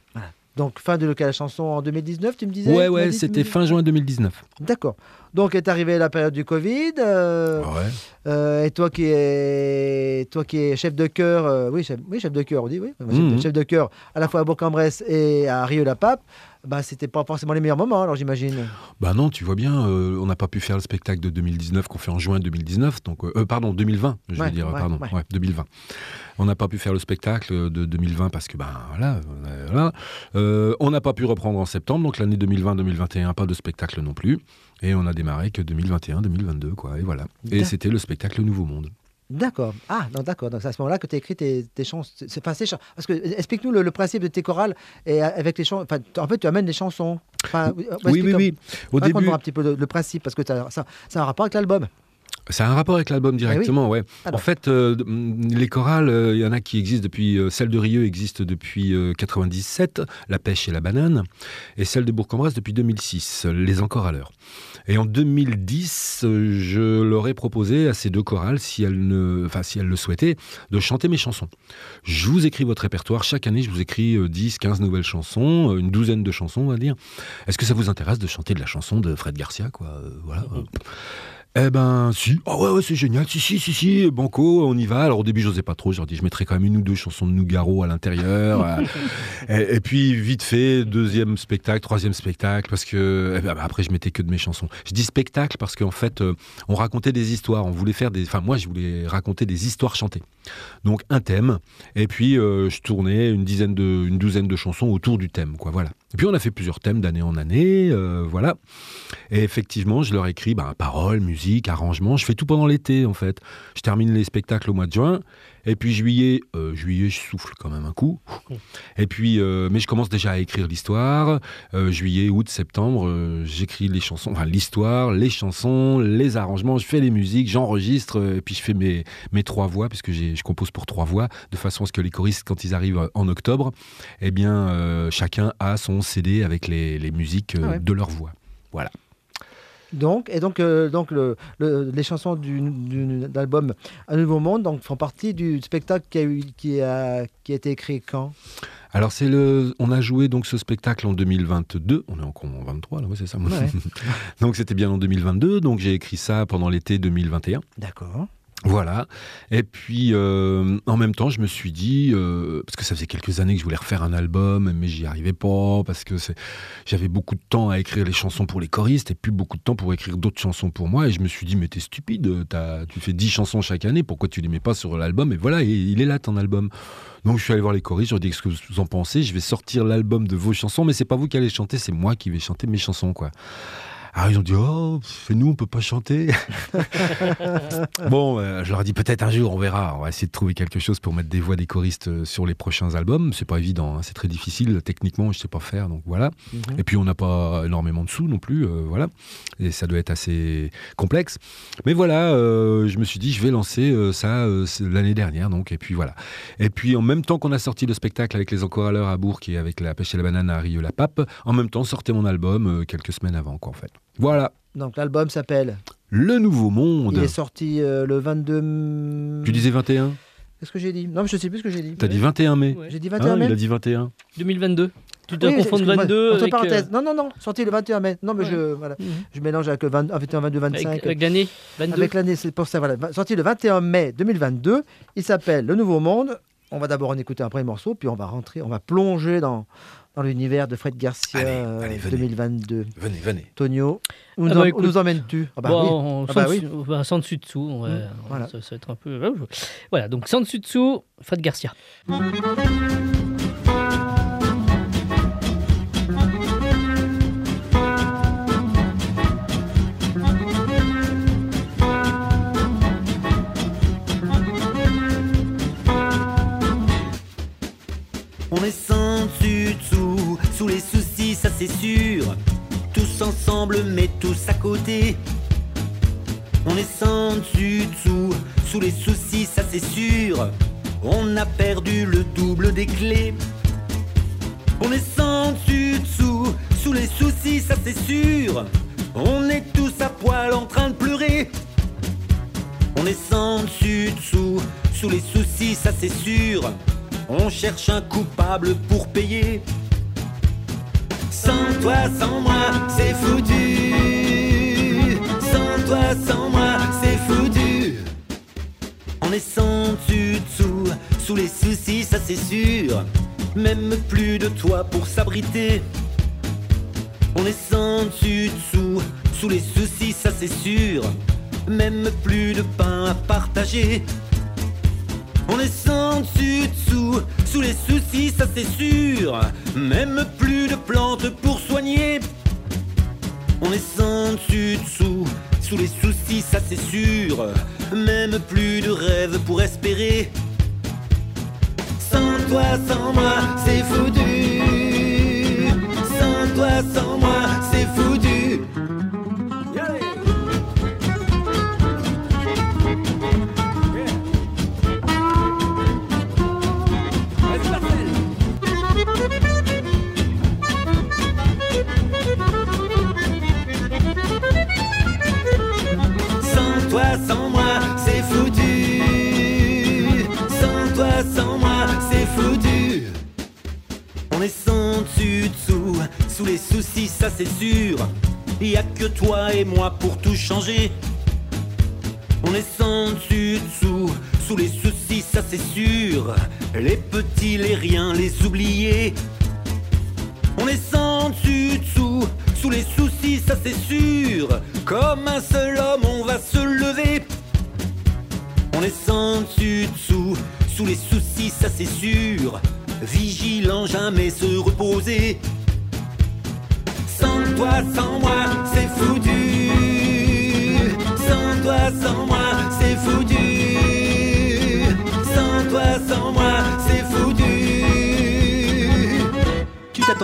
Donc, fin de local à Chanson en deux mille dix-neuf, tu me disais? Ouais, Tu m'as ouais, dit c'était deux mille dix-neuf? fin juin deux mille dix-neuf. D'accord. Donc, est arrivée la période du Covid. euh, Ouais. euh, et toi qui es, toi qui es chef de chœur, euh, oui, chef, oui, chef de chœur, on dit, oui. Moi, chef, Mhm. chef de chœur à la fois à Bourg-en-Bresse et à Rieux-la-Pape, bah, c'était pas forcément les meilleurs moments, alors j'imagine. Bah non, tu vois bien, euh, on n'a pas pu faire le spectacle de deux mille dix-neuf qu'on fait en juin deux mille dix-neuf, donc euh, euh, pardon deux mille vingt, je Ouais, veux dire, ouais, pardon, ouais. ouais, deux mille vingt. On n'a pas pu faire le spectacle de deux mille vingt parce que ben voilà, euh, voilà. Euh, on n'a pas pu reprendre en septembre, donc l'année deux mille vingt deux mille vingt et un, pas de spectacle non plus, et on a démarré que deux mille vingt et un deux mille vingt-deux quoi, et voilà. Et D'ac- c'était le spectacle Nouveau Monde. D'accord. Ah, non, d'accord. Donc, c'est à ce moment-là que tu as écrit tes, tes chansons. C'est pas ces chans- Parce que, explique-nous le, le principe de tes chorales et euh, avec les chansons. Enfin, t- en fait, tu amènes des chansons. Enfin, oui, euh, Oui, explique oui, un- oui. Au raconte-moi début, un petit peu le, le principe, parce que t'as- ça, ça a un rapport avec l'album. ça a un rapport avec l'album directement, ouais. Alors. En fait, euh, les chorales, il y en a qui existent depuis. euh, celle de Rieux existe depuis euh, quatre-vingt-dix-sept, La Pêche et la Banane, et celle de Bourg-en-Bresse depuis deux mille six, Les Encore à l'heure. Et en deux mille dix, euh, je leur ai proposé à ces deux chorales, si elles, ne, enfin, si elles le souhaitaient, de chanter mes chansons. Je vous écris votre répertoire. Chaque année, je vous écris euh, dix, quinze nouvelles chansons, euh, une douzaine de chansons, on va dire. Est-ce que ça vous intéresse de chanter de la chanson de Fred Garcia, quoi euh, Voilà. euh. Eh ben, si. Ah ouais, ouais, c'est génial. Si, si, si, si. Banco, on y va. Alors, au début, je n'osais pas trop. Je leur dis, je mettrais quand même une ou deux chansons de Nougaro à l'intérieur. euh, et, et puis, vite fait, deuxième spectacle, troisième spectacle, parce que, eh ben, après, je mettais que de mes chansons. Je dis spectacle parce qu'en fait, euh, on racontait des histoires. On voulait faire des, enfin, moi, je voulais raconter des histoires chantées. Donc, un thème. Et puis, euh, je tournais une dizaine de, une douzaine de chansons autour du thème, quoi. Voilà. Et puis, on a fait plusieurs thèmes d'année en année. Euh, voilà. Et effectivement, je leur écris, ben, paroles, musique, arrangement. Je fais tout pendant l'été, en fait. Je termine les spectacles au mois de juin. Et puis juillet, euh, juillet, je souffle quand même un coup. Et puis, euh, mais je commence déjà à écrire l'histoire. Euh, juillet, août, septembre, euh, j'écris les chansons, enfin l'histoire, les chansons, les arrangements, je fais les musiques, j'enregistre, euh, et puis je fais mes, mes trois voix, puisque j'ai, je compose pour trois voix, de façon à ce que les choristes, quand ils arrivent en octobre, eh bien, euh, chacun a son C D avec les, les musiques euh, ah ouais. de leur voix. Voilà. Donc, et donc, euh, donc le, le, les chansons du, du, de l'album Un Nouveau Monde donc, font partie du spectacle qui a, eu, qui a, qui a été écrit quand ? Alors, c'est le, on a joué donc ce spectacle en deux mille vingt-deux. On est encore en vingt-trois, là, ouais, c'est ça. Ouais. Donc, c'était bien en deux mille vingt-deux. Donc, j'ai écrit ça pendant l'été deux mille vingt et un. D'accord. Voilà. Et puis, euh, en même temps, je me suis dit, euh, parce que ça faisait quelques années que je voulais refaire un album, mais j'y arrivais pas, parce que c'est, j'avais beaucoup de temps à écrire les chansons pour les choristes, et puis beaucoup de temps pour écrire d'autres chansons pour moi. Et je me suis dit, mais t'es stupide, t'as, tu fais dix chansons chaque année, pourquoi tu les mets pas sur l'album ? Et voilà, et il est là ton album. Donc, je suis allé voir les choristes, je leur ai dit ce que vous en pensez, je vais sortir l'album de vos chansons, mais c'est pas vous qui allez chanter, c'est moi qui vais chanter mes chansons, quoi. Alors ils ont dit « Oh, et nous on peut pas chanter ?» Bon, euh, je leur ai dit peut-être un jour, on verra. On va essayer de trouver quelque chose pour mettre des voix des choristes sur les prochains albums. C'est pas évident, hein, c'est très difficile. Techniquement, je sais pas faire, donc voilà. Mm-hmm. Et puis on n'a pas énormément de sous non plus, euh, voilà. Et ça doit être assez complexe. Mais voilà, euh, je me suis dit je vais lancer euh, ça euh, l'année dernière, donc. Et puis voilà. Et puis en même temps qu'on a sorti le spectacle avec les Enchoraleurs à Bourg et avec La Pêche et la Banane à Rieux-la-Pape, en même temps sortait mon album euh, quelques semaines avant, quoi, en fait. Voilà. Donc l'album s'appelle Le Nouveau Monde. Il est sorti euh, le vingt-deux... Tu disais vingt et un ? Qu'est-ce que j'ai dit ? Non, mais je ne sais plus ce que j'ai dit. T'as dit vingt et un mai. Ouais. J'ai dit vingt et un ah, mai. Il a dit vingt et un. deux mille vingt-deux. Tu dois oui, confondre vingt-deux entre avec... parenthèses. Euh... Non, non, non. Sorti le vingt et un mai. Non, mais ouais. je, voilà. Mm-hmm. je mélange avec le vingt, vingt et un, vingt-deux, vingt-cinq. Avec, avec l'année vingt-deux. Avec l'année, c'est pour ça. Voilà. Sorti le vingt et un mai deux mille vingt-deux. Il s'appelle Le Nouveau Monde. On va d'abord en écouter un premier morceau, puis on va rentrer, on va plonger dans... dans l'univers de Fred Garcia allez, euh, allez, deux mille vingt-deux. Venez, venez. Tonio, où, ah nous, bah, en, écoute, où nous emmènes-tu ? Ah bah bon, oui. on, ah sans, bah oui. dessus, bah, sans dessus dessous. On va, mmh, voilà. ça, ça va être un peu... Voilà, donc sans dessus dessous, Fred Garcia. On est sans dessus dessous, sous les soucis, ça c'est sûr. Tous ensemble, mais tous à côté. On est sans dessus dessous, sous les soucis, ça c'est sûr. On a perdu le double des clés. On est sans dessus dessous, sous les soucis, ça c'est sûr. On est tous à poil en train de pleurer. On est sans dessus dessous, sous les soucis, ça c'est sûr. On cherche un coupable pour payer. Sans toi, sans moi, c'est foutu. Sans toi, sans moi, c'est foutu. On est sans dessus dessous, sous les soucis, ça c'est sûr. Même plus de toi pour s'abriter. On est sans dessus dessous, sous les soucis, ça c'est sûr. Même plus de pain à partager. On est sans dessus dessous, sous les soucis, ça c'est sûr. Même plus de plantes pour soigner. On est sans dessus dessous, sous les soucis, ça c'est sûr. Même plus de rêves pour espérer. Sans toi, sans moi, c'est foutu. Sans toi, sans moi, c'est foutu. Sans toi, sans moi, c'est foutu. Sans toi, sans moi, c'est foutu. On est sans dessus dessous, sous les soucis, ça c'est sûr. Y a que toi et moi pour tout changer. On est sans dessus dessous, sous les soucis, ça c'est sûr. Les petits, les riens, les oubliés. On est sans dessus dessous, sous les soucis, ça c'est sûr. Comme un seul homme, on va se lever. On est sans dessus dessous, sous les soucis, ça c'est sûr. Vigilant, jamais se reposer. Sans toi, sans moi, c'est foutu. Sans toi, sans moi, c'est foutu. Sans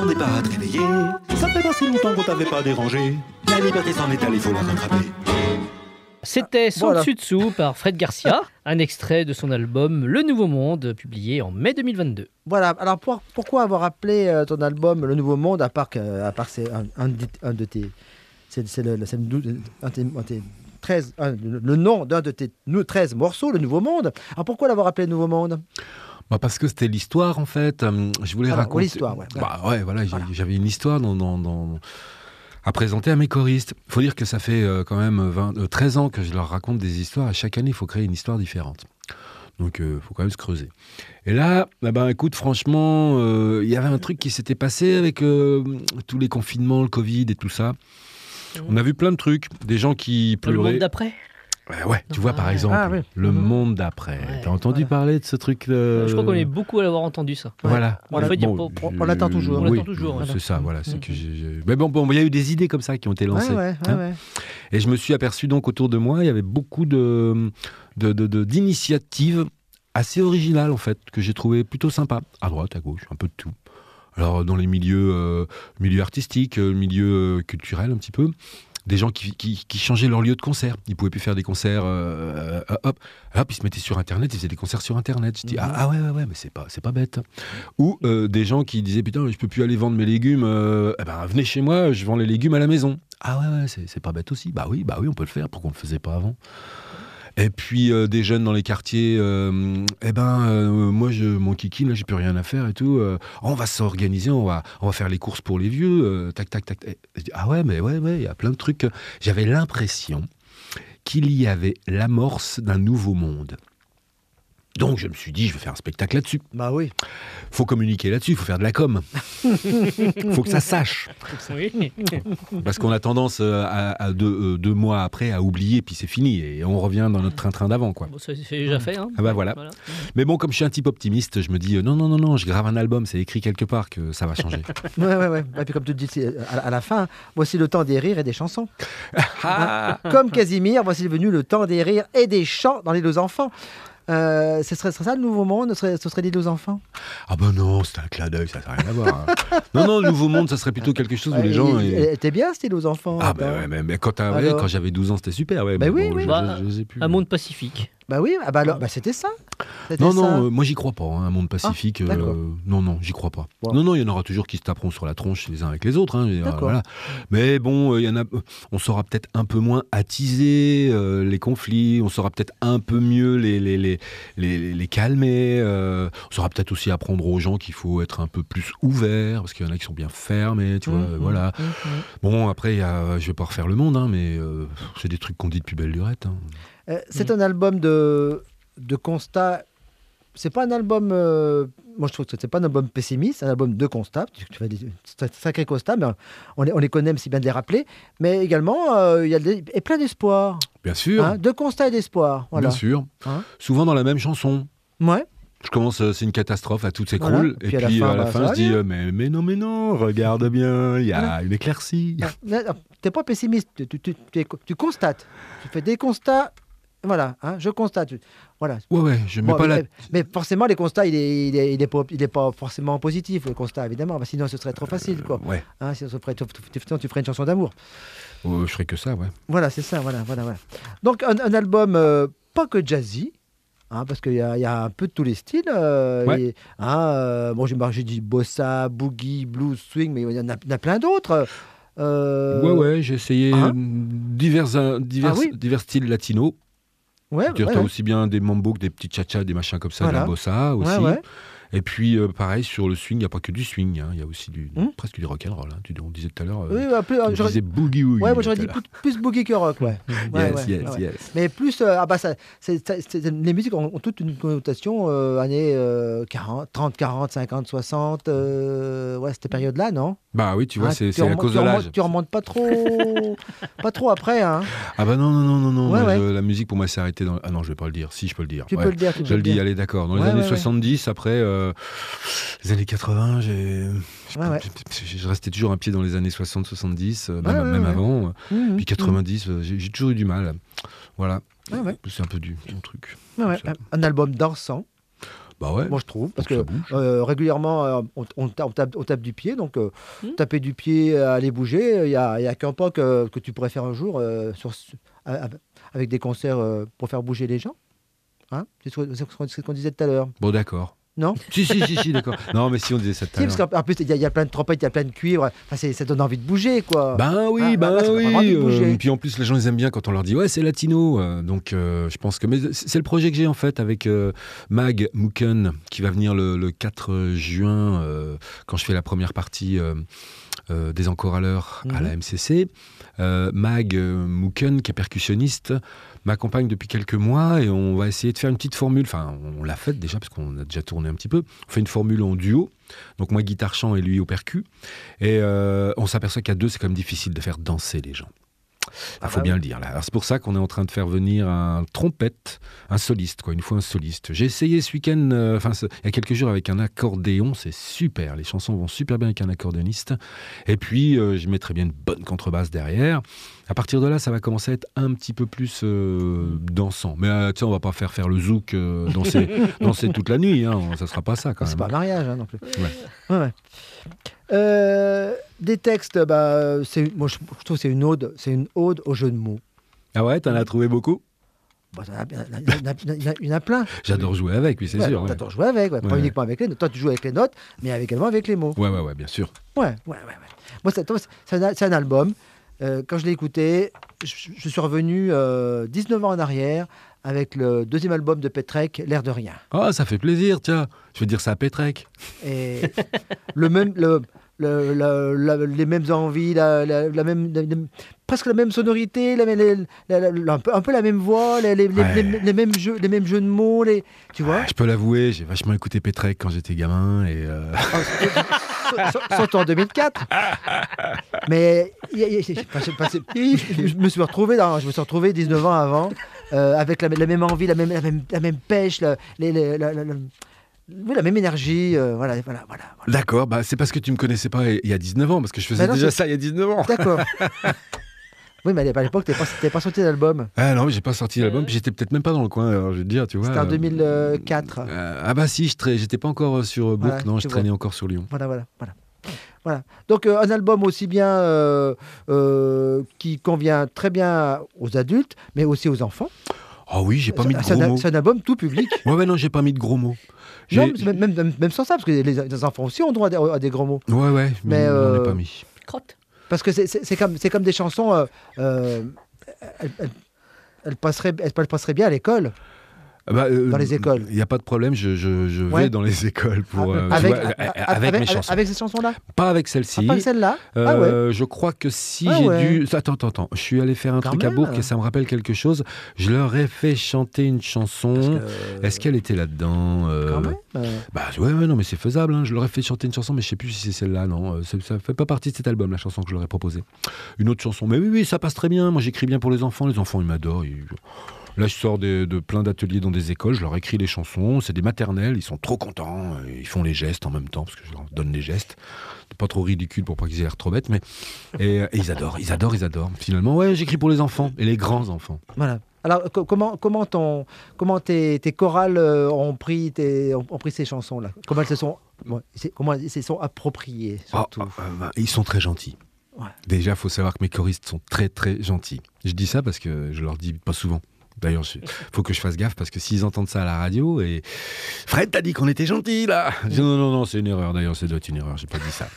t'attendais pas à te réveiller. Ça fait pas si longtemps qu'on t'avait pas dérangé. La liberté s'en est allée, faut la rattraper. C'était Son Voilà. Dessus Dessous par Fred Garcia, un extrait de son album Le Nouveau Monde, publié en mai deux mille vingt-deux. Voilà, alors pour- pourquoi avoir appelé euh, ton album Le Nouveau Monde, à part que à part que c'est un, un de, un de tes. C'est c'est le, c'est le dou- un de tes- un de tes treize, un- le, le nom d'un de tes nou- treize morceaux, Le Nouveau Monde. Alors pourquoi l'avoir appelé Le Nouveau Monde? Bah parce que c'était l'histoire en fait. Hum, Je voulais Voilà, raconter. l'histoire, ouais. Bah ouais, voilà, j'ai- Voilà. j'avais une histoire dans, dans- dans- à présenter à mes choristes. Il faut dire que ça fait euh, quand même vingt, euh, treize ans que je leur raconte des histoires. À chaque année, il faut créer une histoire différente. Donc, il faut quand même se creuser. Et là, bah ben, écoute, franchement, il euh, y avait un truc qui s'était passé avec euh, tous les confinements, le Covid et tout ça. On a vu plein de trucs. Des gens qui Dans le pleuraient. monde d'après. Ouais, ouais, tu vois, Ah par ouais. exemple, Ah oui. le Mhm. monde d'après. Ouais, T'as entendu voilà. parler de ce truc euh, Je crois qu'on est beaucoup à l'avoir entendu ça. Voilà. On faut dire, Bon, on- on l'attend toujours. On oui, l'attend toujours, C'est ouais. ça, voilà. C'est Mhm. que j'ai- j'ai- Mais bon, bon, il y a eu des idées comme ça qui ont été lancées. Ouais, ouais, ouais, hein. ouais. Et je me suis aperçu donc autour de moi, il y avait beaucoup de, de, de- de- d'initiatives assez originales en fait, que j'ai trouvé plutôt sympa. À droite, à gauche, un peu de tout. Alors dans les milieux, euh, milieux artistiques, euh, milieux euh, culturels un petit peu. Des gens qui, qui, qui changeaient leur lieu de concert. Ils pouvaient plus faire des concerts. Euh, euh, hop, hop, ils se mettaient sur Internet. Ils faisaient des concerts sur Internet. Je dis ah, ah ouais ouais ouais, mais c'est pas c'est pas bête. Ou euh, des gens qui disaient putain, je peux plus aller vendre mes légumes. Euh, eh ben venez chez moi, je vends les légumes à la maison. Ah ouais ouais, c'est, c'est pas bête aussi. Bah oui bah oui, on peut le faire. Pourquoi on le faisait pas avant? Et puis euh, des jeunes dans les quartiers, euh, eh ben euh, moi je, mon kiki là j'ai plus rien à faire et tout. Euh, on va s'organiser, on va on va faire les courses pour les vieux. Euh, tac tac tac. Et je dis, ah ouais mais ouais ouais il y a plein de trucs. J'avais l'impression qu'il y avait l'amorce d'un nouveau monde. Donc je me suis dit je vais faire un spectacle là-dessus. Bah oui. Faut communiquer là-dessus, faut faire de la com. Faut que ça sache. Oui. Parce qu'on a tendance euh, à, à deux, euh, deux mois après à oublier, puis c'est fini. Et on revient dans notre train-train d'avant, quoi. Bon, ça c'est déjà fait. Hein. Ah bah voilà. Mais bon, comme je suis un type optimiste, je me dis euh, non, non, non, non, je grave un album, c'est écrit quelque part que ça va changer. Ouais, ouais, ouais. Et puis comme tu dis, c'est, à, à la fin, voici le temps des rires et des chansons. Ah Comme Casimir, voici venu le temps des rires et des chants dans l'île aux enfants. Euh, ce, serait, ce serait ça le nouveau monde? Ce serait, ce serait l'île aux enfants? Ah bah non, c'est un clin d'œil, ça n'a rien à voir. hein. Non, non, le nouveau monde, ça serait plutôt quelque chose où les gens... Elle euh, était bien, cette île aux enfants. Ah attends. bah ouais, mais, mais quand, t'as- ouais, Alors quand j'avais douze ans, c'était super. Ouais, Bah mais oui, bon, oui. je- Bah, je- je sais plus. Un monde pacifique. Bah oui, ah bah alors, bah c'était ça. C'était Non, ça. non, euh, moi j'y crois pas, hein, un monde pacifique. Ah, d'accord. euh, non, non, j'y crois pas. Bon. Non, non, il y en aura toujours qui se taperont sur la tronche les uns avec les autres. Hein, et, euh, D'accord. voilà. Mais bon, euh, il y en a, euh, on saura peut-être un peu moins attiser euh, les conflits, on saura peut-être un peu mieux les, les, les, les, les calmer. euh, on saura peut-être aussi apprendre aux gens qu'il faut être un peu plus ouvert, parce qu'il y en a qui sont bien fermés, tu vois. Mhm, Voilà. mhm. Bon, après, il y a, je vais pas refaire le monde, hein, mais euh, c'est des trucs qu'on dit depuis belle lurette. Hein. Euh, c'est un album de, de constat. C'est pas un album. euh, moi, je trouve que c'est pas un album pessimiste, c'est un album de constat. Tu, tu fais des c'est un sacré constat, mais on les, on les connaît, mais c'est bien de les rappeler. Mais également, euh, il y a des, et plein d'espoir. Bien sûr, Hein, de constat et d'espoir. Voilà. bien sûr. Hein Souvent dans la même chanson. Ouais. Je commence, euh, c'est une catastrophe, à tout s'écroule. Voilà. Et Puis à puis la fin, à la bah, fin, ça je va dis bien. euh, mais, mais non, mais non, regarde bien, il y a Voilà. une éclaircie. Ah, mais, non, t'es pas pessimiste, tu, tu, tu, tu- tu constates. Tu fais des constats. Voilà, hein, je constate. Voilà. Ouais, ouais, je mets Bon, pas mais, la. mais forcément, les constats, il est, il est, il est pas, il est pas forcément positif, le constat, évidemment. Bah, sinon, ce serait trop facile, quoi. Ouais, Hein, sinon, ce serait- tu, tu- sinon, tu ferais une chanson d'amour. euh, je ferais que ça, ouais. Voilà, c'est ça, voilà, voilà, voilà. Donc, un, un album euh, pas que jazzy, hein, parce qu'il y, a- il y a un peu de tous les styles. euh, Ouais. et, hein, euh, bon, j'ai, bah, j'ai dit bossa, boogie, blues, swing, mais il y en a, il y en a plein d'autres. Euh, Ouais, ouais, j'ai essayé hein divers, euh, divers, Ah oui. divers styles latinos. Ouais, C'est-à-dire, ouais, t'as ouais. aussi bien des mambo que des petits cha-cha, des machins comme ça, Voilà. de la bossa aussi. Ouais, ouais. Et puis, euh, pareil, sur le swing, il n'y a pas que du swing, hein, il y a aussi du, Hmm. presque du rock'n'roll. Hein. Tu- On disait tout à l'heure, euh, Oui, bah, plus, on j'aurais- disait boogie woogie. ouais, moi j'aurais tout dit à l'heure. plus, plus boogie que rock, ouais. Ouais, Yes, ouais, yes, ouais, ouais. yes. Mais plus, euh, ah bah ça, c'est, c'est- c'est- les musiques ont, ont toute une connotation euh, années euh, quarante, trente, quarante, cinquante, soixante, euh, ouais, cette période-là, non? Bah oui, tu vois, Hein, c'est tu c'est à remontes- cause tu de l'âge. remontes- Tu remontes pas trop, pas trop après, hein? Ah bah non, non, non, non, non. Ouais, moi, ouais. je- la musique pour moi s'est arrêtée dans... Ah non, je vais pas le dire. Si, je peux le dire. Tu Ouais. peux le dire, tu peux Je le dis, dire. allez, d'accord. Dans les Ouais, années ouais, ouais. soixante-dix, après, euh, les années quatre-vingts, j'ai... Ouais, ouais. Je, je restais toujours un pied dans les années soixante soixante-dix, euh, même, Ouais, ouais, même ouais. avant. Mhm, Puis quatre-vingt-dix, euh, j'ai, j'ai toujours eu du mal. Voilà. Ouais, ouais. C'est un peu du, mon truc. mhm. Ouais, ouais. Ça. Un, un album dansant. Bah ouais. Moi, je trouve, parce Faut que que ça bouge. euh, régulièrement, euh, on, on tape, on tape- on tape du pied, donc euh, Hmm. taper du pied, euh, aller bouger, il n'y a, y a qu'un pas que, que tu pourrais faire un jour euh, sur, a- a- avec des concerts euh, pour faire bouger les gens. Hein, c'est ce qu'on- c'est ce qu'on c'est ce qu'on disait tout à l'heure. Bon, d'accord. Non? Si, si, si, si, d'accord. Non, mais si on disait ça tout à Si, parce l'heure. qu'en en plus, il y, a- il y a plein de trompettes, il y a plein de cuivres. Enfin, c'est- ça donne envie de bouger, quoi. Ben oui, Ah, ben là, ça donne vraiment envie oui. de bouger. euh, puis en plus, les gens, ils aiment bien quand on leur dit ouais, c'est latino. euh, donc, euh, je pense que. Mais c'est c'est le projet que j'ai en fait avec euh, Mag Mouken qui va venir le, le quatre juin euh, quand je fais la première partie euh, euh, des Encore à l'heure à Mhm. la M C C. Euh, Mag euh, Mouken, qui est percussionniste, m'accompagne depuis quelques mois et on va essayer de faire une petite formule. Enfin, on l'a faite déjà parce qu'on a déjà tourné un petit peu. On fait une formule en duo. Donc moi guitare chant et lui au percu. Et euh, on s'aperçoit qu'à deux c'est quand même difficile de faire danser les gens. Il Ah faut bah bien oui. le dire. Là. Alors, c'est pour ça qu'on est en train de faire venir un trompette, un soliste, quoi, une fois un soliste. J'ai essayé ce week-end, euh, enfin ce- il y a quelques jours avec un accordéon, c'est super. Les chansons vont super bien avec un accordéoniste. Et puis euh, je mettrai bien une bonne contrebasse derrière. À partir de là, ça va commencer à être un petit peu plus euh, dansant. Mais euh, tu sais, on va pas faire faire le zouk euh, danser, danser toute la nuit. Hein. Ça sera pas ça quand C'est même. pas un mariage, hein, non plus. Ouais. Ouais, ouais. Euh, des textes, bah, c'est, moi je, je trouve que c'est une ode, c'est une ode au jeu de mots. Ah ouais, t'en as trouvé beaucoup. Bah, il y en a- il y en a- il y en a- il y en a- il y en a plein. J'adore jouer avec, oui, c'est Ouais, sûr. Ouais. T'adores jouer avec, ouais. pas Ouais. uniquement avec les notes. Toi, tu joues avec les notes, mais également avec les mots. ouais, ouais, ouais, bien sûr. Ouais, ouais, ouais. ouais. Moi, c'est, c'est, un, c'est un album. Euh, quand je l'ai écouté, je, je suis revenu euh, dix-neuf ans en arrière avec le deuxième album de Petrek, L'air de rien. Ah, ça fait plaisir, tiens. Je vais dire ça à Petrek. Et le même, le, le- la- la- les mêmes envies, la, la- la même, la- la- presque la même sonorité, la, la- la- la- la- un, peu, un peu la même voix, les, les- les- Ouais. les- les mêmes jeux, les mêmes jeux de mots, les, tu vois. Ah, je peux l'avouer, j'ai vachement écouté Petrek quand j'étais gamin et euh, S- Surtout en deux mille quatre. Mais il y a- il y a- je, je- je- je me suis retrouvé, dans, je me suis retrouvé dix-neuf ans avant, euh, avec la, la même envie, la même, la même, la même pêche, la, les- les- la, la- la- oui, la même énergie. euh, voilà, voilà, voilà, voilà. d'accord, bah, c'est parce que tu me connaissais pas il y a dix-neuf ans, parce que je faisais Bah non, déjà c'est- ça il y a dix-neuf ans. D'accord. Oui, mais à l'époque, tu n'avais pas sorti d'album. Ah non, mais j'ai pas sorti l'album, Ouais. puis j'étais peut-être même pas dans le coin, alors je vais te dire, tu vois. C'était en euh, deux mille quatre. euh, ah bah si, je tra- j'étais pas encore euh, sur euh, Bourg, Voilà, non, tu je vois. traînais encore sur Lyon. Voilà, voilà, voilà. Voilà. Donc euh, un album aussi bien euh, euh, qui convient très bien aux adultes, mais aussi aux enfants. Ah oui, j'ai pas mis de C'est gros un, mots. c'est un album tout public. Ouais, ouais, non, j'ai pas mis de gros mots. Non, J'ai- mais c'est même, même, même sans ça, parce que les, les enfants aussi ont droit à des, à des grands mots. Ouais, ouais, mais Mais, j'en ai euh, pas mis. Crotte. Parce que c'est, c'est, c'est comme, c'est comme des chansons, euh, euh, elles, elles- elles passeraient, elles passeraient bien à l'école. Ah bah, euh, dans les écoles. Il n'y a pas de problème, je, je, je vais Ouais. dans les écoles pour. euh, tu avec, vois, a- euh, a- avec, avec, mes chansons. avec ces chansons-là. Pas avec celle-ci. Ah, pas celle-là. Ah ouais. Euh, Je crois que si Ah j'ai ouais. dû. Attends, attends, attends. Je suis allé faire un Quand truc à même. Bourg et ça me rappelle quelque chose. Je leur ai fait chanter une chanson. Parce que- Est-ce qu'elle était là-dedans euh, Quand même. euh, Bah ouais, ouais, non, mais c'est faisable. hein. Je leur ai fait chanter une chanson, mais je sais plus si c'est celle-là. Non, Euh, c'est- ça fait pas partie de cet album, la chanson que je leur ai proposée. Une autre chanson. Mais oui, oui, ça passe très bien. Moi, j'écris bien pour les enfants. Les enfants, ils m'adorent. Ils- Là, je sors de, de plein d'ateliers dans des écoles, je leur écris les chansons, c'est des maternelles, ils sont trop contents, euh, ils font les gestes en même temps, parce que je leur donne les gestes. C'est pas trop ridicule pour pas qu'ils aient l'air trop bêtes, mais. Et, et ils adorent, ils adorent, ils adorent. Finalement, ouais, j'écris pour les enfants, et les grands enfants. Voilà. Alors, co- comment, comment, ton, comment tes, tes chorales euh, ont, pris tes, ont, ont pris ces chansons-là? Comment elles se sont, bon, c'est- comment elles se sont appropriées, Ah, surtout? ah, bah, ils sont très gentils. Ouais. Déjà, il faut savoir que mes choristes sont très, très gentils. Je dis ça parce que je leur dis pas souvent. D'ailleurs, il faut que je fasse gaffe parce que s'ils entendent ça à la radio et Fred, t'as dit qu'on était gentils là. Je dis, non, non, non, c'est une erreur. D'ailleurs, ça doit être une erreur. J'ai pas dit ça.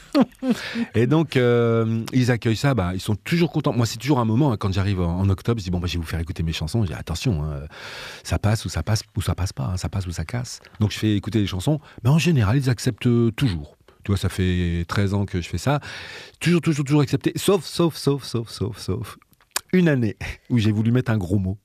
Et donc, euh, ils accueillent ça. Bah, ils sont toujours contents. Moi, c'est toujours un moment hein, quand j'arrive en, en octobre. Je dis bon, bah, je vais vous faire écouter mes chansons. Je dis attention, hein, ça passe ou ça passe ou ça passe pas. hein, ça passe ou ça casse. Donc, je fais écouter les chansons. Mais en général, ils acceptent euh, toujours. Tu vois, ça fait treize ans que je fais ça. Toujours, toujours, toujours accepté. Sauf, sauf, sauf, sauf, sauf, sauf une année où j'ai voulu mettre un gros mot.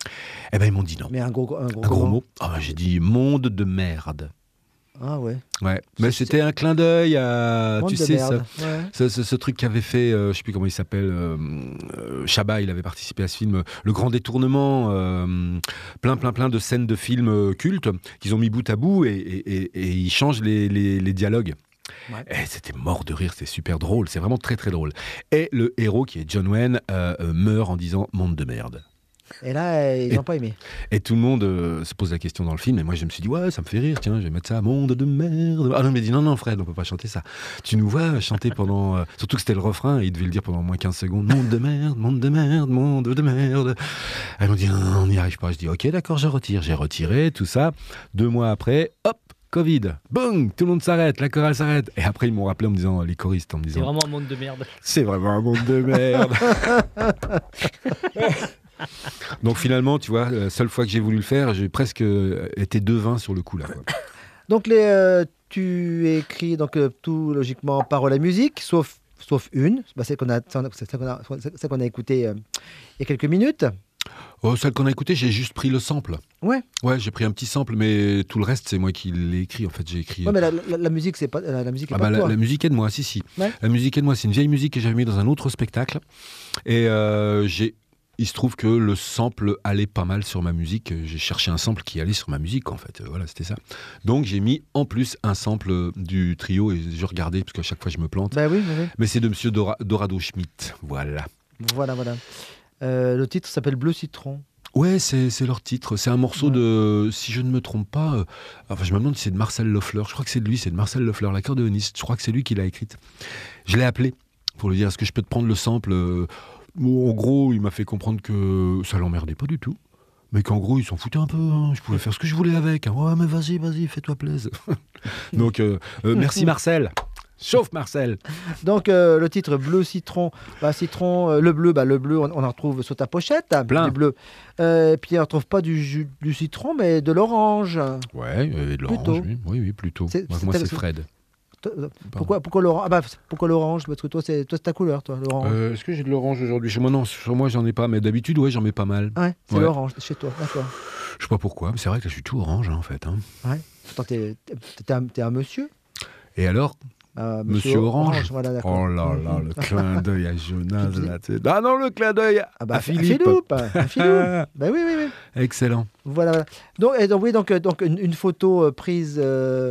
Eh ben ils m'ont dit non. Mais un gros, un gros, Un gros comment? mot. Ah ben, j'ai dit monde de merde. Ah ouais. Ouais. Mais c'était un clin d'œil à Monde tu de sais merde. ce, Ouais. ce, ce- ce truc qu'avait fait euh, je sais plus comment il s'appelle euh, euh, Chabat, il avait participé à ce film euh, Le Grand Détournement, euh, plein plein plein de scènes de films euh, cultes qu'ils ont mis bout à bout et, et, et, et ils changent les, les, les dialogues. Ouais. Et c'était mort de rire, c'est super drôle, c'est vraiment très très drôle. Et le héros qui est John Wayne euh, euh, meurt en disant monde de merde. Et là, ils n'ont pas aimé. Et tout le monde euh, se pose la question dans le film. Et moi, je me suis dit, ouais, ça me fait rire. Tiens, je vais mettre ça, monde de merde. Ah non, mais il dit, non, non, Fred, on peut pas chanter ça. Tu nous vois chanter pendant. Euh, surtout que c'était le refrain, et il devait le dire pendant au moins quinze secondes. Monde de merde, monde de merde, monde de merde. Elles m'ont dit, non, on n'y arrive pas. Je dis, ok, d'accord, je retire. J'ai retiré, tout ça. Deux mois après, hop, Covid. Boum, tout le monde s'arrête, la chorale s'arrête. Et après, ils m'ont rappelé en me disant, les choristes, en me disant. C'est vraiment un monde de merde. C'est vraiment un monde de merde. Donc finalement, tu vois, la seule fois que j'ai voulu le faire, j'ai presque été devin sur le coup là. Quoi. Donc les, euh, tu écris donc euh, tout logiquement paroles et musique, sauf sauf une, bah, celle qu'on a, celle qu'on a, celle qu'on a écoutée euh, il y a quelques minutes. Oh, celle qu'on a écoutée, j'ai juste pris le sample. Ouais. Ouais, j'ai pris un petit sample, mais tout le reste, c'est moi qui l'ai écrit. En fait, j'ai écrit. Ouais, mais la, la, la musique, c'est pas la, la musique est ah pas bah, de la, toi. la musique est de moi, si si. Ouais. La musique est de moi, c'est une vieille musique que j'avais mis dans un autre spectacle, et euh, j'ai. Il se trouve que le sample allait pas mal sur ma musique. J'ai cherché un sample qui allait sur ma musique, en fait. Voilà, c'était ça. Donc, j'ai mis en plus un sample du trio et je regardais, parce qu'à chaque fois, je me plante. Bah oui, bah oui. Mais c'est de Monsieur Dora- Dorado Schmidt. Voilà. Voilà, voilà. Euh, le titre s'appelle Bleu Citron. Ouais, c'est, c'est leur titre. C'est un morceau Ouais. de, si je ne me trompe pas, euh, enfin, je me demande si c'est de Marcel Loeffler. Je crois que c'est de lui, c'est de Marcel Loeffler, l'accordéoniste. Je crois que c'est lui qui l'a écrite. Je l'ai appelé pour lui dire, est-ce que je peux te prendre le sample euh, En gros, il m'a fait comprendre que ça l'emmerdait pas du tout, mais qu'en gros, il s'en foutait un peu. Hein. Je pouvais faire ce que je voulais avec. Hein. Ouais, mais vas-y, vas-y, fais-toi plaisir. Donc, euh, euh, merci Marcel. Sauf Marcel. Donc euh, le titre Bleu Citron, bah, citron, euh, le bleu, bah, le bleu, on, on en retrouve sur ta pochette, Plein. du bleu. Euh, et puis on ne retrouve pas du, jus, du citron, mais de l'orange. Ouais, et de l'orange, Plutôt. oui, oui, oui, plutôt. C'est- moi, c'est- moi, c'est c'est- Fred. Pourquoi, pourquoi l'orange ah bah, pourquoi l'orange Parce que toi, c'est, toi, c'est ta couleur, toi, l'orange. Euh, est-ce que j'ai de l'orange aujourd'hui chez moi? Non, sur moi, j'en ai pas, mais d'habitude, ouais, j'en mets pas mal. Ouais, c'est ouais. l'orange chez toi, d'accord. Je sais pas pourquoi, mais c'est vrai que là, je suis tout orange, hein, en fait. Hein. Ouais. Pourtant, t'es, t'es, t'es un, t'es un monsieur. Et alors Euh, Monsieur Orange. Voilà, d'accord. Oh là là, le clin d'œil à Jonas. Là, tu sais. Ah non, le clin d'œil Ah bah, à Philippe. Philippe, à Philippe. Bah oui, oui, oui. Excellent. Voilà, voilà. Donc, et donc, oui, donc, euh, donc une, une photo euh, prise euh,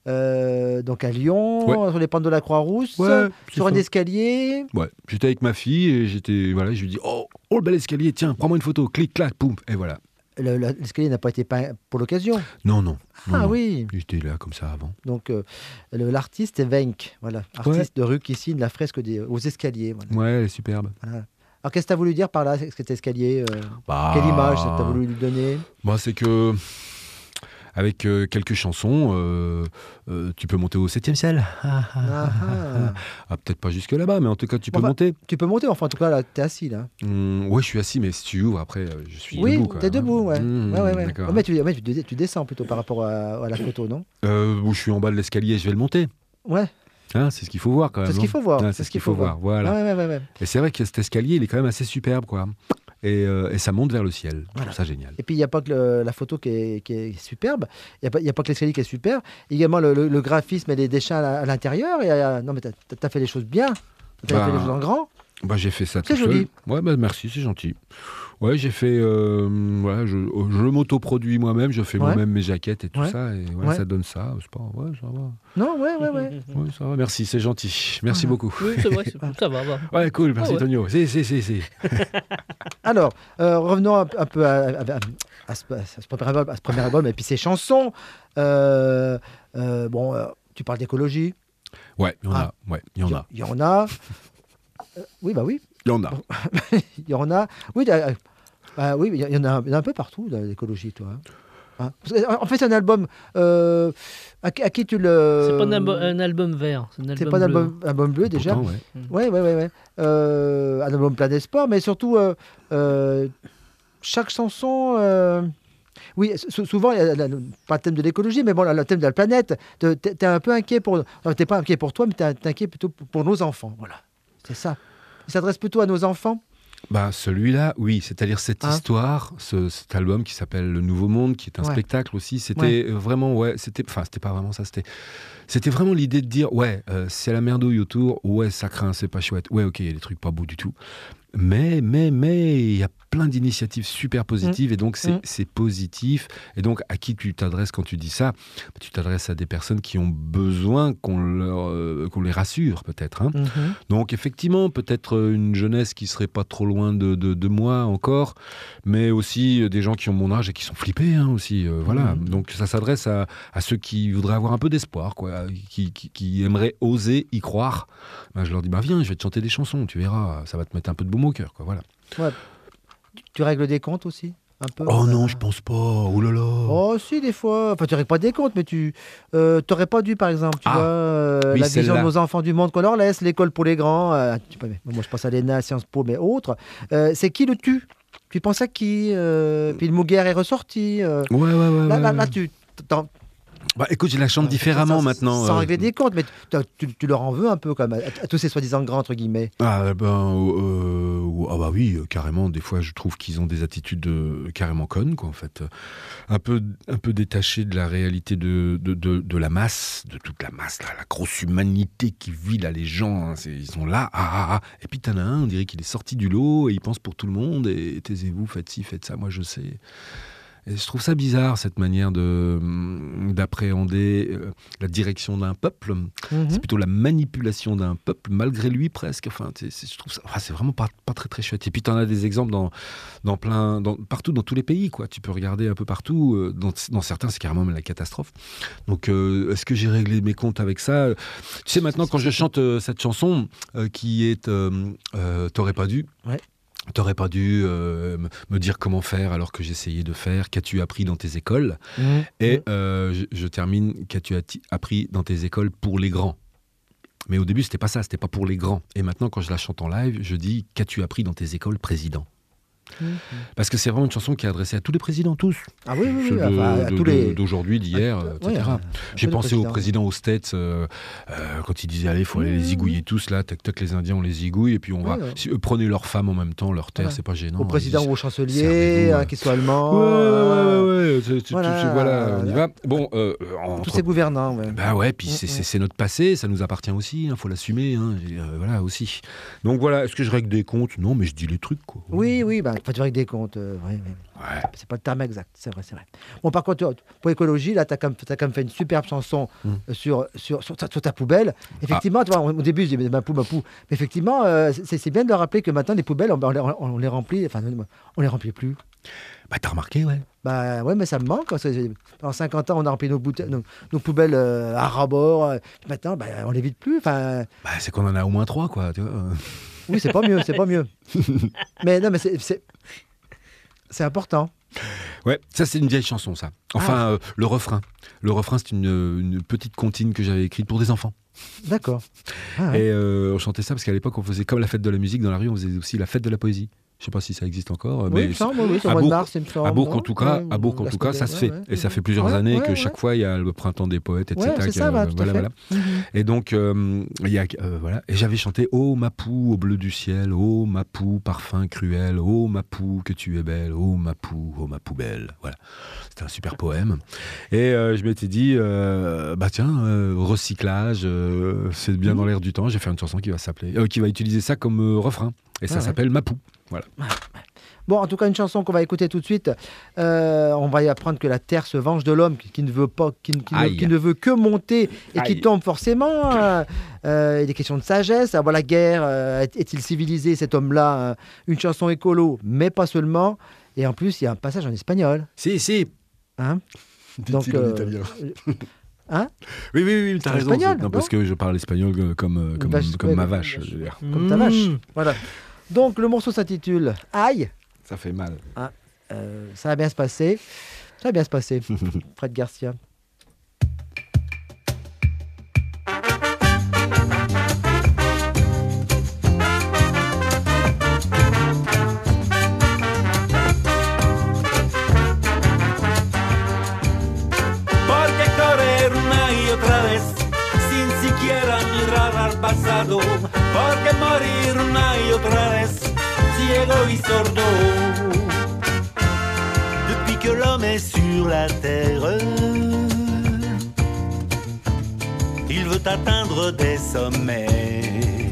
euh, donc à Lyon, Ouais. sur les pentes de la Croix-Rousse, Ouais, c'est sur un ça. escalier. Ouais, j'étais avec ma fille et j'étais, voilà, je lui dis, oh, oh, le bel escalier, tiens, prends-moi une photo, clic, clac, poum, et voilà. Le- le- l'escalier n'a pas été peint pour l'occasion. Non, non. non, Ah non. oui. J'étais là comme ça avant. Donc euh, le- l'artiste est Wenck, voilà, artiste de rue qui signe la fresque des, aux escaliers. Voilà. Ouais, elle est superbe. Voilà. Alors qu'est-ce que tu as voulu dire par là, c'est- cet escalier euh, Bah, Quelle image tu as voulu lui donner Moi, c'est que avec euh, quelques chansons, euh, euh, tu peux monter au septième ciel. Ah, ah, Ah, ah. ah, peut-être pas jusque là-bas, mais en tout cas, tu peux Enfin, monter. Tu peux monter, enfin en tout cas là, tu es assis là. Hum, ouais, je suis assis, mais si tu ouvres, après, euh, je suis Oui, debout. quoi. tu es debout, ouais. Hum, ouais, ouais, ouais. d'accord. Ouais, mais tu, ouais, tu, dé- tu descends plutôt par rapport à, à la photo, non Euh, où je suis en bas de l'escalier, je vais le monter. Ouais, Hein, c'est ce qu'il faut voir quand même. c'est ce non qu'il faut voir. Ah, c'est ce qu'il faut voir. Voilà. Ouais, ouais, ouais, ouais. Et c'est vrai que cet escalier, il est quand même assez superbe, quoi. Et, euh, et ça monte vers le ciel. Je Voilà. trouve ça génial. Et puis, il n'y a pas que le- la photo qui est, qui est superbe, il n'y a, pas- il y a pas que l'escalier qui est superbe, également le, le- le graphisme et les dessins à, la- à l'intérieur. Et, euh, non, mais tu as fait les choses bien, tu as Bah, fait les choses en grand. Bah, j'ai fait ça C'est tout seul. joli. Ouais, bah, merci, c'est gentil. Ouais, j'ai fait. Euh, voilà, je, je m'autoproduis moi-même, je fais Ouais. moi-même mes jaquettes et tout Ouais. ça. Et voilà, Ouais. ça donne ça. C'est pas, ouais, ça va. Non, ouais, ouais, ouais. Ouais, ça va. Merci, c'est gentil. Merci Ah. beaucoup. Oui, c'est vrai, c'est- ça va. va. Ouais, cool, merci Ah ouais. Tonio. Si, si, si, si. Alors, euh, revenons un, un peu à, à- à- à ce, à ce premier album, à ce premier album et puis ses chansons. Euh, euh, bon, euh, tu parles d'écologie. Ouais, il y en Ah. a. Ouais, il y en a. Il y en a. Euh, oui, bah oui. Il y en a. Il y en a. Oui, euh, bah oui, il y en a, il y en a un peu partout dans l'écologie, toi. hein. Hein Parce que, en fait, c'est un album. euh, à, qui- à qui tu le. C'est pas un, albo- un album vert, c'est un C'est album pas un bleu. album, album bleu déjà. Pourtant, ouais. Oui, oui, oui. Ouais. Euh, un album plein d'espoir, mais surtout, euh, euh, chaque chanson. euh, oui, sou- souvent, il y a la- pas le thème de l'écologie, mais bon, le thème de la planète. Tu es un peu inquiet pour. Tu n'es pas inquiet pour toi, mais tu es inquiet plutôt pour, pour nos enfants. Voilà. C'est ça. Il s'adresse plutôt à nos enfants. Bah, celui-là, oui, c'est-à-dire cette Hein histoire, ce, cet album qui s'appelle Le Nouveau Monde, qui est un Ouais. spectacle aussi, c'était euh, vraiment, ouais, c'était, enfin, c'était pas vraiment ça, c'était, c'était vraiment l'idée de dire, ouais, euh, c'est la merdouille autour, ouais, ça craint, c'est pas chouette, ouais, ok, il y a des trucs pas beaux du tout, mais, mais, mais, il y a plein d'initiatives super positives, et donc c'est, Mm. c'est positif, et donc à qui tu t'adresses quand tu dis ça? Tu t'adresses à des personnes qui ont besoin qu'on, leur, euh, qu'on les rassure, peut-être, hein. Mhm. Donc effectivement, peut-être euh, une jeunesse qui serait pas trop loin de, de, de moi encore, mais aussi des gens qui ont mon âge et qui sont flippés hein, aussi. Euh, voilà. Mmh. Donc ça s'adresse à, à ceux qui voudraient avoir un peu d'espoir, quoi, qui, qui, qui aimeraient oser y croire. Ben, je leur dis, bah, viens, je vais te chanter des chansons, tu verras, ça va te mettre un peu de baume au cœur. Quoi, voilà. Ouais. Tu règles des comptes aussi un peu, oh euh... non, je pense pas. Oh là là. Oh si, des fois. Enfin, tu règles pas des comptes, mais tu euh, t'aurais pas dû, par exemple, tu ah, vois, euh, oui, la vision celle-là. de nos enfants du monde qu'on leur laisse, l'école pour les grands. Euh, tu peux, moi, je pense à l'E N A, Sciences Po, mais autres. Euh, c'est qui le tu Tu penses à qui euh, Puis le mot guerre est ressorti. Euh, ouais, ouais, ouais. Là, ouais, là, ouais. là, tu t'en... Bah, écoute, je la chante différemment sans, maintenant. Sans euh... régler des comptes, mais tu, tu, tu leur en veux un peu quand même, à, à tous ces soi-disant grands, entre guillemets. Ah, ben, euh, ah bah oui, carrément, des fois je trouve qu'ils ont des attitudes euh, carrément connes, quoi, en fait. Un peu, un peu détachées de la réalité de, de, de, de la masse, de toute la masse, là, la grosse humanité qui vit là, les gens, hein, c'est, ils sont là, ah, ah, ah. Et puis t'en as un, on dirait qu'il est sorti du lot et il pense pour tout le monde, et taisez-vous, faites ci, faites ça, moi je sais. Et je trouve ça bizarre, cette manière de, d'appréhender euh, la direction d'un peuple. Mm-hmm. C'est plutôt la manipulation d'un peuple, malgré lui presque. Enfin, c'est, c'est, je trouve ça, enfin, c'est vraiment pas, pas très très chouette. Et puis tu en as des exemples dans, dans plein, dans, partout dans tous les pays, quoi. Tu peux regarder un peu partout. Euh, dans, dans certains, c'est carrément même la catastrophe. Donc, euh, est-ce que j'ai réglé mes comptes avec ça ? Tu sais, maintenant, quand je chante euh, cette chanson euh, qui est euh, euh, T'aurais pas dû. Ouais. T'aurais pas dû euh, me dire comment faire alors que j'essayais de faire. Qu'as-tu appris dans tes écoles ? mmh. Et euh, je, je termine. Qu'as-tu atti- appris dans tes écoles pour les grands ? Mais au début, c'était pas ça. C'était pas pour les grands. Et maintenant, quand je la chante en live, je dis qu'as-tu appris dans tes écoles, président ? Mmh. Parce que c'est vraiment une chanson qui est adressée à tous les présidents, tous. Ah oui, oui, oui. De, enfin, à de, tous de, les... d'aujourd'hui, d'hier, à, et cetera. Ouais, J'ai pensé au président aux States euh, euh, quand il disait allez, il faut aller les zigouiller tous là, tac tac, les Indiens on les zigouille et puis on ouais, va. Ouais. Si eux prenaient leurs femmes en même temps, leur terre, ouais. c'est pas gênant. Au hein, président disent, ou au chancelier, hein, qui soit allemand. Ouais, ouais, ouais, ouais. C'est, c'est, voilà, c'est, voilà, on y va. Bon, euh, entre... tous ces gouvernants. Ouais. Bah ouais, puis c'est, c'est, c'est notre passé, ça nous appartient aussi, il hein, faut l'assumer, hein, et, euh, voilà aussi. Donc voilà, est-ce que je règle des comptes ? Non, mais je dis les trucs quoi. Oui, oui, bah, tu règles des comptes. Euh, ouais, ouais. Ouais. C'est pas le terme exact, c'est vrai, c'est vrai. Bon, par contre, pour écologie, là, tu as quand, quand même fait une superbe chanson mmh. sur, sur, sur, ta, sur ta poubelle. Effectivement, ah. tu vois, au début, je disais ma poule, ma poule. Mais effectivement, euh, c'est, c'est bien de rappeler que maintenant, les poubelles, on, on, les, on les remplit, enfin, on les remplit plus. Bah, t'as remarqué, ouais. Bah, ouais, mais ça me manque. Pendant cinquante ans, on a rempli nos, bouteilles, nos, nos poubelles euh, à rabord. Euh, maintenant, bah, on les vide plus. Bah, c'est qu'on en a au moins trois, quoi, tu vois. Oui, c'est pas mieux, c'est pas mieux. Mais non, mais c'est... c'est... C'est important. Ouais, ça c'est une vieille chanson, ça. Enfin, ah. euh, le refrain. Le refrain, c'est une, une petite comptine que j'avais écrite pour des enfants. D'accord. Ah, ouais. Et euh, on chantait ça parce qu'à l'époque, on faisait comme la fête de la musique dans la rue, on faisait aussi la fête de la poésie. Je ne sais pas si ça existe encore. Oui, mais il me semble, oui, c'est au mois de mars, il me semble. À Bourg, en tout cas, à Bourg, en tout cas, ça se fait. Ouais, et ça fait plusieurs ouais, années ouais, que ouais. chaque fois, il y a le printemps des poètes, et cetera. Ouais, c'est que, ça, bah, euh, voilà, voilà. Mm-hmm. Et donc, euh, il y a, euh, voilà. Et j'avais chanté « Oh, ma poux, au bleu du ciel, oh, ma poux, parfum cruel, oh, ma poux, que tu es belle, oh, ma poux, oh, ma poubelle. » Voilà. C'était un super poème. Et euh, je m'étais dit, euh, bah tiens, euh, recyclage, euh, c'est bien dans l'air du temps. J'ai fait une chanson qui va s'appeler, euh, qui va utiliser ça comme euh, refrain. Et ça ah, s'appelle ouais. « Ma poux ». Voilà. Bon, en tout cas, une chanson qu'on va écouter tout de suite. Euh, on va y apprendre que la terre se venge de l'homme, qui, qui ne veut pas, qui, qui, ne, qui ne veut que monter et Aïe. Qui tombe forcément. Euh, euh, il y a des questions de sagesse. Alors, la guerre, euh, est-il civilisé, cet homme-là euh, Une chanson écolo, mais pas seulement. Et en plus, il y a un passage en espagnol. Si, si. Hein Donc, euh, en italien. Hein oui, oui, oui, t'as raison. Espagnol, non, non parce que je parle espagnol comme, comme, vache, comme ouais, ma vache. vache. Je veux dire. Comme mmh. ta vache. Voilà. Donc, le morceau s'intitule Aïe. Ça fait mal. Ah, euh, ça va bien se passer. Ça va bien se passer. Fred Garcia. Porque correr una y otra vez sin siquiera mirar al pasado. Porque morir una y otra vez ciego y sordo. Depuis que l'homme est sur la terre, il veut atteindre des sommets.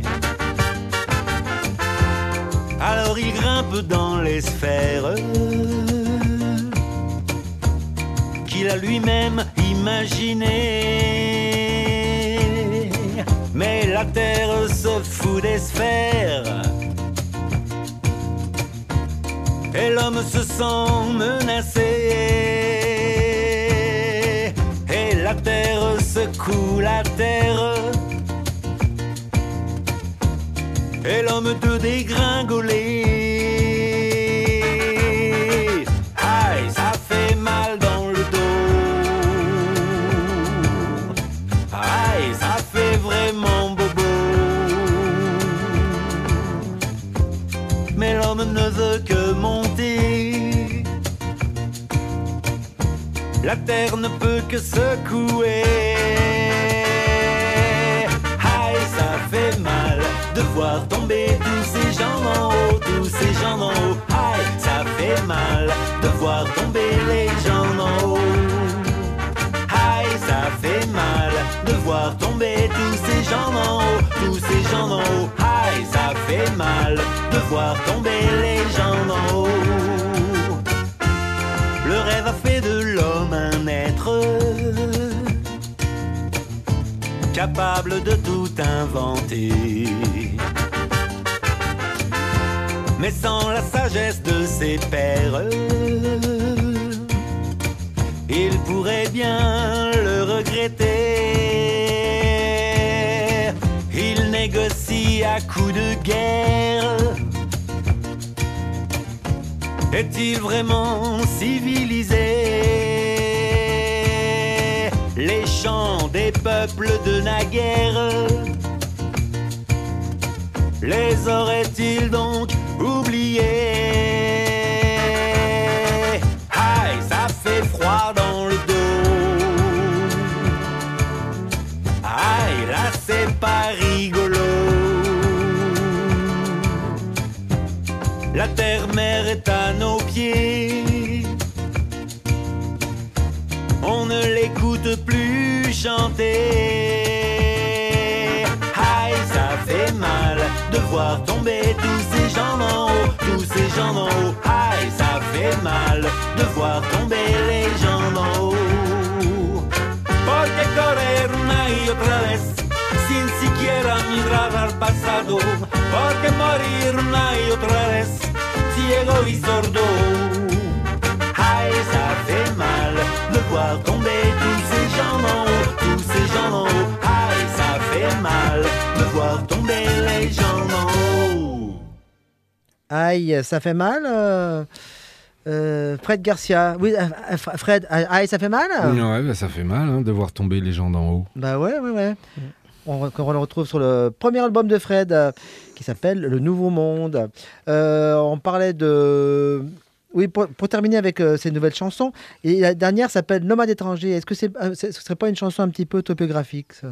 Alors il grimpe dans les sphères qu'il a lui-même imaginées. Mais la terre se fout des sphères. et l'homme se sent menacé. Et la terre secoue la terre, et l'homme de dégringoler. Aïe, ça fait mal dans le dos. Aïe, ça fait vraiment bobo. Mais l'homme ne veut que monter. La terre ne peut que secouer. Aïe, ça fait mal de voir tomber tous ces gens en haut, tous ces gens en haut. Aïe, ça fait mal de voir tomber les gens en haut. Aïe, ça fait mal de voir tomber tous ces gens en haut, tous ces gens en haut. Aïe, ça fait mal de voir tomber les gens en haut. Le rêve a fait de l'homme un être capable de tout inventer. Mais sans la sagesse de ses pères, il pourrait bien le regretter. Il négocie à coups de guerre. Est-il vraiment civilisé? Les chants des peuples de naguère les aurait-il donc oubliés? Aïe, ça fait froid dans le dos. Aïe, là c'est pas rigolo. La terre-mère est à nos pieds. On ne l'écoute plus chanter. Aïe, ça fait mal de voir tomber tous ces gens en haut, tous ces gens en haut. Aïe, ça fait mal de voir tomber les gens en haut. Porque correr una y otra vez sin siquiera mirar al pasado. Porque morir una y otra vez ciego y sordo. Aïe, ça fait mal de voir tomber tous ces gens en haut, tous ces gens en haut. Aïe, ça fait mal de voir tomber les gens en haut. Aïe, ça fait mal euh, euh, Fred Garcia. Oui, euh, Fred, aïe, ça fait mal Ouais, bah, ça fait mal hein, de voir tomber les gens d'en haut. Bah ouais, ouais, ouais. On, on le retrouve sur le premier album de Fred euh, qui s'appelle Le Nouveau Monde. Euh, on parlait de... Oui, pour, pour terminer avec euh, ces nouvelles chansons, et la dernière s'appelle Nomade étranger. Est-ce que c'est, euh, ce ne serait pas une chanson un petit peu autobiographique, ça?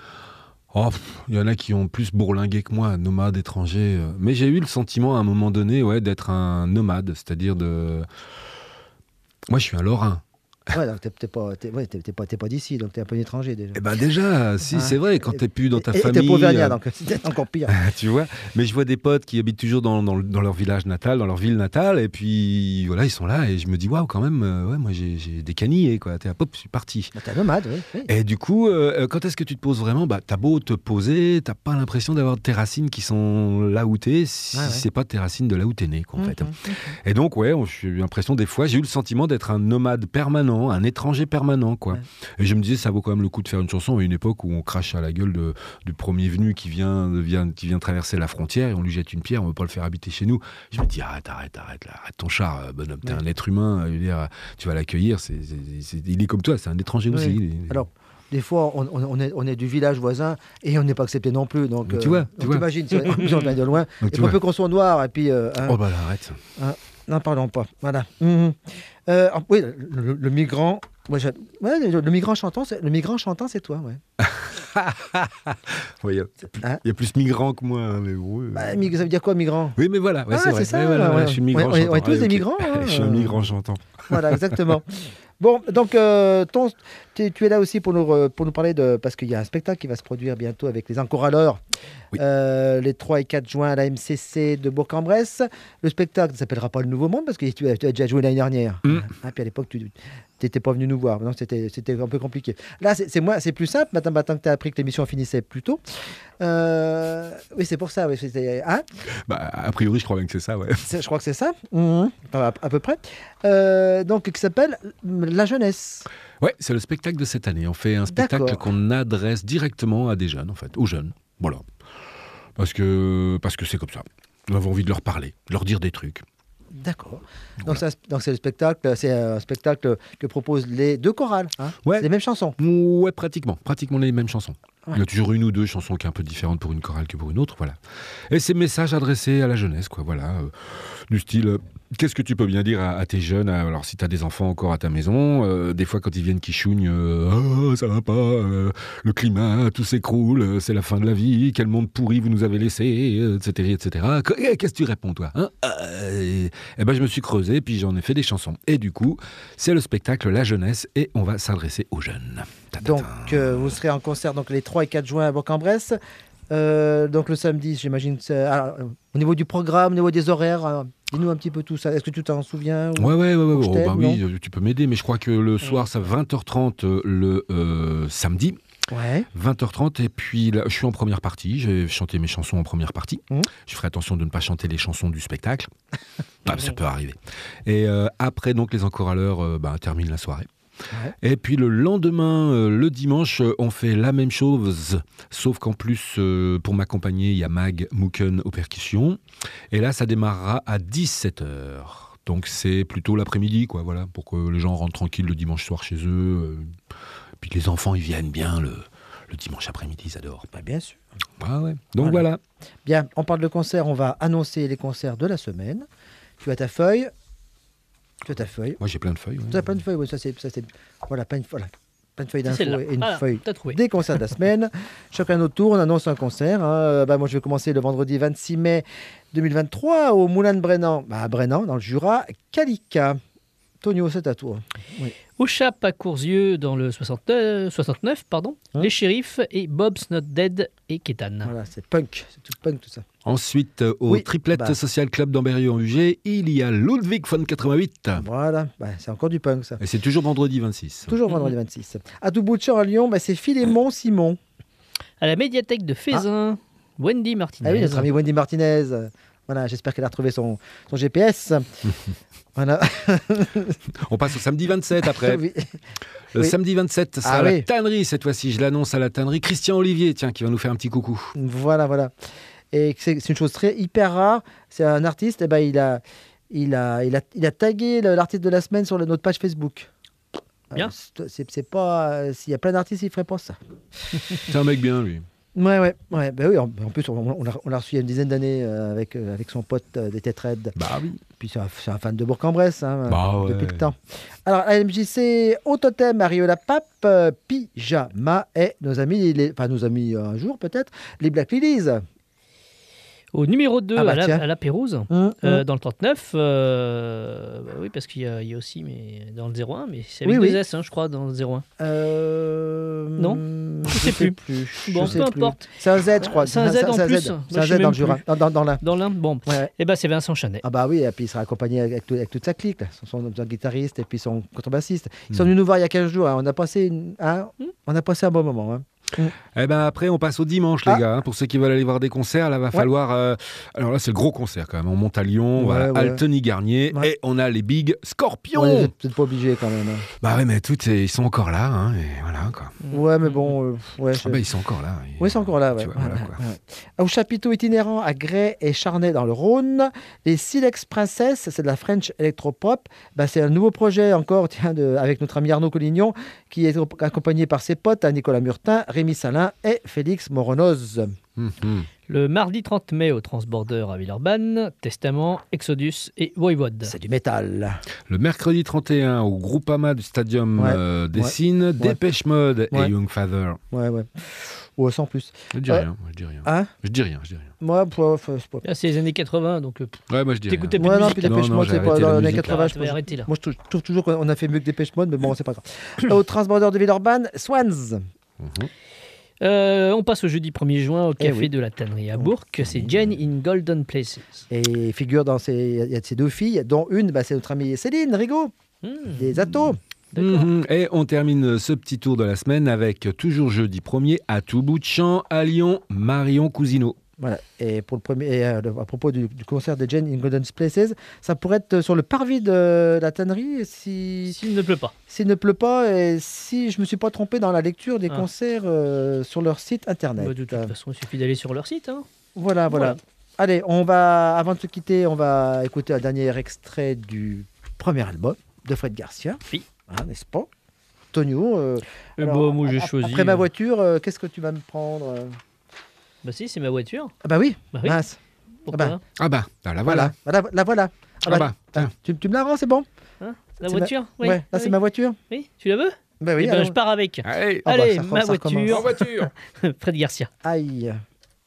Oh, il y en a qui ont plus bourlingué que moi, nomade étranger. euh. Mais j'ai eu le sentiment à un moment donné ouais, d'être un nomade, c'est-à-dire de... Moi, je suis un Lorrain. Ouais, donc t'es, t'es pas, t'es, ouais, t'es, t'es pas, t'es pas d'ici, donc t'es un peu étranger déjà. Eh ben déjà, si, Ah. c'est vrai, quand t'es plus dans ta et, famille... Et t'es pas auvergnat, euh, donc c'est encore pire. tu vois, mais je vois des potes qui habitent toujours dans, dans, dans leur village natal, dans leur ville natale, et puis voilà, ils sont là, et je me dis, waouh, quand même, euh, ouais, moi j'ai, j'ai des canillés, quoi. T'es, hop, je suis parti. Bah, t'es un nomade, oui. oui. Et du coup, euh, quand est-ce que tu te poses vraiment? Bah, t'as beau te poser, t'as pas l'impression d'avoir tes racines qui sont là où t'es, si Ah ouais. c'est pas tes racines de là où t'es né, quoi, en Mmh, fait. mmh, mmh. Et donc, ouais, j'ai eu l'impression des fois, j'ai eu le sentiment d'être un nomade permanent, un étranger permanent, quoi. Ouais. Et je me disais, ça vaut quand même le coup de faire une chanson à une époque où on crache à la gueule de, du premier venu qui vient, vient, qui vient traverser la frontière et on lui jette une pierre, on veut pas le faire habiter chez nous. Je me dis, arrête, arrête, arrête, là, arrête ton char, bonhomme, t'es Ouais. un être humain, je veux dire, tu vas l'accueillir, c'est, c'est, c'est, il est comme toi, c'est un étranger Oui. aussi. il est- Alors, des fois, on, on- on est, on est du village voisin et on n'est pas accepté non plus. Donc, Mais tu vois, tu donc vois. t'imagines, si on on vient de loin, Donc, et tu puis on vois. peut qu'on soit noir, et puis... euh, hein, Oh bah là, arrête. n'en parlons pas. Voilà. Mhm. Euh, ah, oui, le, le- le migrant... Ouais, je- ouais, le, le migrant chantant, c'est, le migrant chantant, c'est toi, ouais. Il y, a Hein y a plus migrant que moi, hein, mais ouais, Bah, euh. mig- ça veut dire quoi, migrant? Oui, mais voilà, ouais, Ah, c'est vrai. c'est ça, Ouais, voilà, ouais. ouais, je suis migrant On est- chantant. on est tous Allez, des ok. migrants, hein. Je suis un migrant chantant. Voilà, exactement. Bon, donc, euh, ton, tu tu es là aussi pour nous, re- pour nous parler de... Parce qu'il y a un spectacle qui va se produire bientôt avec les Encoraleurs, Oui. euh, les trois et quatre juin à la M C C de Bourg-en-Bresse. Le spectacle ne s'appellera pas Le Nouveau Monde, parce que tu as, tu as déjà joué l'année dernière. Mm. Ah, puis à l'époque, tu n'étais pas venu nous voir. Donc, c'était, c'était un peu compliqué. Là, c'est, c'est, moi, c'est plus simple, maintenant, maintenant que tu as appris que l'émission finissait plus tôt. Euh, oui, c'est pour ça. Oui, c'était, hein Bah, a priori, je crois bien que c'est ça, ouais. C'est- je crois que c'est ça. Mhm. à, à peu près, euh, donc qui s'appelle La Jeunesse. Ouais, c'est le spectacle de cette année. On fait un spectacle D'accord. qu'on adresse directement à des jeunes, en fait, aux jeunes. Voilà. Parce que, parce que c'est comme ça. Nous avons envie de leur parler, de leur dire des trucs. D'accord. Voilà. Donc, c'est un- donc c'est le spectacle, c'est un spectacle que proposent les deux chorales. Hein. Ouais. C'est les mêmes chansons. Ouais, pratiquement. Pratiquement les mêmes chansons. Ouais. Il y a toujours une ou deux chansons qui sont un peu différentes pour une chorale que pour une autre, voilà. Et ces messages adressés à la jeunesse, quoi, voilà. euh, du style, euh, qu'est-ce que tu peux bien dire à, à tes jeunes, à- alors si tu as des enfants encore à ta maison, euh, des fois quand ils viennent qui chouignent, euh, ah, ça va pas, euh, le climat, tout s'écroule, euh, c'est la fin de la vie, quel monde pourri vous nous avez laissé, euh, et cetera, et cetera. Qu- eh, Qu'est-ce que tu réponds, toi hein Euh, Eh ben, je me suis creusé, puis j'en ai fait des chansons. Et du coup, c'est le spectacle La Jeunesse, et on va s'adresser aux jeunes. Ta-ta-ta. Donc, euh, vous serez en concert donc, les trois et quatre juin à Bourg-en-Bresse. Euh, donc, le samedi, j'imagine. c'est- alors, euh, au niveau du programme, au niveau des horaires, euh, dis-nous un petit peu tout ça. Est-ce que tu t'en souviens ou- Ouais, ouais, ouais, ouais, ou je oh, t'aide, bah non oui, euh, tu peux m'aider, mais je crois que le soir, c'est à vingt heures trente euh, le euh, samedi. Ouais. vingt heures trente, et puis là, je suis en première partie. J'ai chanté mes chansons en première partie. Mmh. Je ferai attention de ne pas chanter les chansons du spectacle. Ah, ça peut arriver. Et euh, après, donc, les enchoraleurs euh, bah, terminent la soirée. Ouais. Et puis le lendemain, euh, le dimanche, euh, on fait la même chose, sauf qu'en plus, euh, pour m'accompagner, il y a Mag Mouken aux percussions. Et là, ça démarrera à dix-sept heures. Donc c'est plutôt l'après-midi, quoi, voilà, pour que les gens rentrent tranquilles le dimanche soir chez eux. euh, puis que les enfants, ils viennent bien le, le dimanche après-midi, ils adorent. Bah, bien sûr. Ah ouais. Donc Voilà. voilà. Bien, on parle de concert. On va annoncer les concerts de la semaine. Tu as ta feuille. Tu as ta feuille. Moi, j'ai plein de feuilles. ouais. Tu as plein de feuilles. Oui, ça, c'est, ça, c'est... Voilà, plein de, voilà, plein de feuilles C'est d'infos celle-là. et une Voilà, feuille t'as trouvé. des concerts de la semaine. Chacun notre tour, on annonce un concert. hein. Euh, Bah, moi, je vais commencer le vendredi vingt-six mai deux mille vingt-trois au Moulin de Brennan, bah, à Brennan, dans le Jura, Calica. Tonio, c'est à toi. Au Chap à Courzieux dans le soixante-neuf, soixante-neuf pardon, Hein les shérifs et Bob's Not Dead et Kétan. Voilà, c'est punk. C'est tout punk, tout ça. Ensuite, euh, au Oui, Triplette bah. Social Club d'Ambérieu en U G, il y a Ludwig von quatre-vingt-huit. Voilà, bah, c'est encore du punk, ça. Et c'est toujours vendredi vingt-six. Toujours vendredi vingt-six. À tout bout de champ à Lyon, bah, c'est Philémon Simon. À la médiathèque de Fézin, Wendy Martinez. Ah oui, notre amie Wendy Martinez. Euh, Voilà, j'espère qu'elle a retrouvé son, son G P S. Voilà. On passe au samedi vingt-sept après. Oui. Le Oui. samedi vingt-sept, c'est Ah à la oui. tannerie cette fois-ci. Je l'annonce à la tannerie. Christian Olivier, tiens, qui va nous faire un petit coucou. Voilà, voilà. Et c'est c'est une chose très hyper rare. C'est un artiste, et ben il a, il a, il a, il a tagué le- l'artiste de la semaine sur le- notre page Facebook. Bien. Euh, C'est c'est pas. euh, S'il y a plein d'artistes, il ferait pas ça. C'est un mec bien, lui. Ouais, ouais, ouais. Ben oui, en, en plus, on, on l'a on l'a reçu il y a une dizaine d'années euh, avec, euh, avec son pote euh, des Têtes Raides. Bah oui. Puis c'est un, c'est un fan de Bourg-en-Bresse hein, Bah euh, depuis ouais. le temps. Alors, à M J C, au totem, à Rio-la-Pape, euh, Pyjama et nos amis, les, enfin nos amis euh, un jour peut-être, les Black Lilies. Au numéro deux, Ah bah à, la, tiens. à la Pérouse, Hum, euh, hum. dans le trente-neuf. euh, bah oui, parce qu'il y a, il y a aussi mais dans le zéro un, mais c'est avec Oui, deux oui. S, hein, je crois, dans le zéro un. Euh, Non, je sais sais plus. Je Bon, sais peu plus. importe. C'est un Z, je crois. C'est un Z en plus. C'est Moi, un je Z sais dans même le Jura, plus. dans, dans, dans la. Dans l'un, bon. Ouais, ouais. Et ben c'est Vincent Chanet. Ah bah oui, et puis il sera accompagné avec, tout- avec toute sa clique, là. Son, son guitariste et puis son contrebassiste. Ils Hmm. sont venus nous voir il y a quinze jours. hein. On a passé, une- hein, Hmm. on a passé un bon moment. hein. Eh ben après, on passe au dimanche, les Ah. gars. hein. Pour ceux qui veulent aller voir des concerts, là, va falloir. euh, Alors là, c'est le gros concert quand même. On monte à Lyon, on va Ouais, à ouais. Altony-Garnier, Ouais. et on a les Big Scorpions. On est peut-être pas obligé quand même. hein. Bah ouais, mais tout, est- ils sont encore là, hein, et voilà quoi. Ouais, mais bon, euh, ouais. je- Ah bah, ils sont encore là. Oui, c'est encore là. Tu Ouais. vois, voilà, Ouais, quoi. ouais, ouais. Au chapiteau itinérant à Grès et Charnay dans le Rhône, les Silex Princesses, c'est de la French Electropop. Bah, c'est un nouveau projet encore tiens, de, avec notre ami Arnaud Collignon, qui est accompagné par ses potes, hein, Nicolas Murtin, Rémi Salin et Félix Moronoz. Hum, hum. Le mardi trente mai au Transborder à Villeurbanne, Testament, Exodus et Voivode. C'est du métal. Le mercredi trente et un au Groupama du Stadium Ouais. euh, Dessine, Dépêche Mode Ouais. et Young Father. Ouais, ouais. Ouais, sans plus. Je dis Ouais. rien, moi, je dis rien. Hein Je dis rien, je dis rien. Moi, pour- faut- c'est pas. Là, c'est les années quatre-vingts, donc euh, Ouais, moi je dis rien. t'écoutais plus Ouais, de non, musique. puis là. Non, Dépêche non, Mode, j'ai c'est pas arrêté dans la les années musique, quatre-vingts. là. je Tu vas pense. arrêter, là. Moi, je, je trouve toujours qu'on a fait mieux que Dépêche Mode, mais bon, c'est pas grave. Au Transborder de Villeurbanne, Swans. Mhm. Euh, on passe au jeudi premier juin au Eh café oui. de la Tannerie à Bourg. C'est Jane in Golden Places. Et figure dans ces, il y a ces deux filles, dont une, bah, c'est notre amie Céline Rigaud, Hmm, des Atos. d'accord. Mhm. Et on termine ce petit tour de la semaine avec toujours jeudi premier à tout bout de champ à Lyon, Marion Cousineau. Voilà. Et pour le premier, et, euh, à propos du, du concert de Jane in Golden Places, ça pourrait être sur le parvis de la tannerie si s'il ne pleut pas. S'il ne pleut pas et si je me suis pas trompé dans la lecture des Ah. concerts euh, sur leur site internet. Bah, de toute façon, il suffit d'aller sur leur site. Hein. Voilà, voilà, Voilà. Allez, on va, avant de se quitter, on va écouter un dernier extrait du premier album de Fred Garcia. Oui. Hein, n'est-ce pas, Tonio euh, Eh alors, bah, moi, j'ai ap- choisi, Après ma euh, voiture, euh, qu'est-ce que tu vas me prendre euh Bah si, c'est ma voiture. Ah bah oui, Bah oui. mince. Pourquoi Ah bah, Ah bah, ah, la voilà. voilà, voilà, la voilà. Ah bah, tiens. tu, tu me la rends, c'est bon Hein, La C'est voiture oui. Ouais, là c'est oui. ma voiture. Oui, tu la veux Bah oui, Eh ben, alors- je pars avec. Allez, Ah bah, Allez, ça- ma ça recommence. voiture. en voiture. Fred Garcia. Aïe.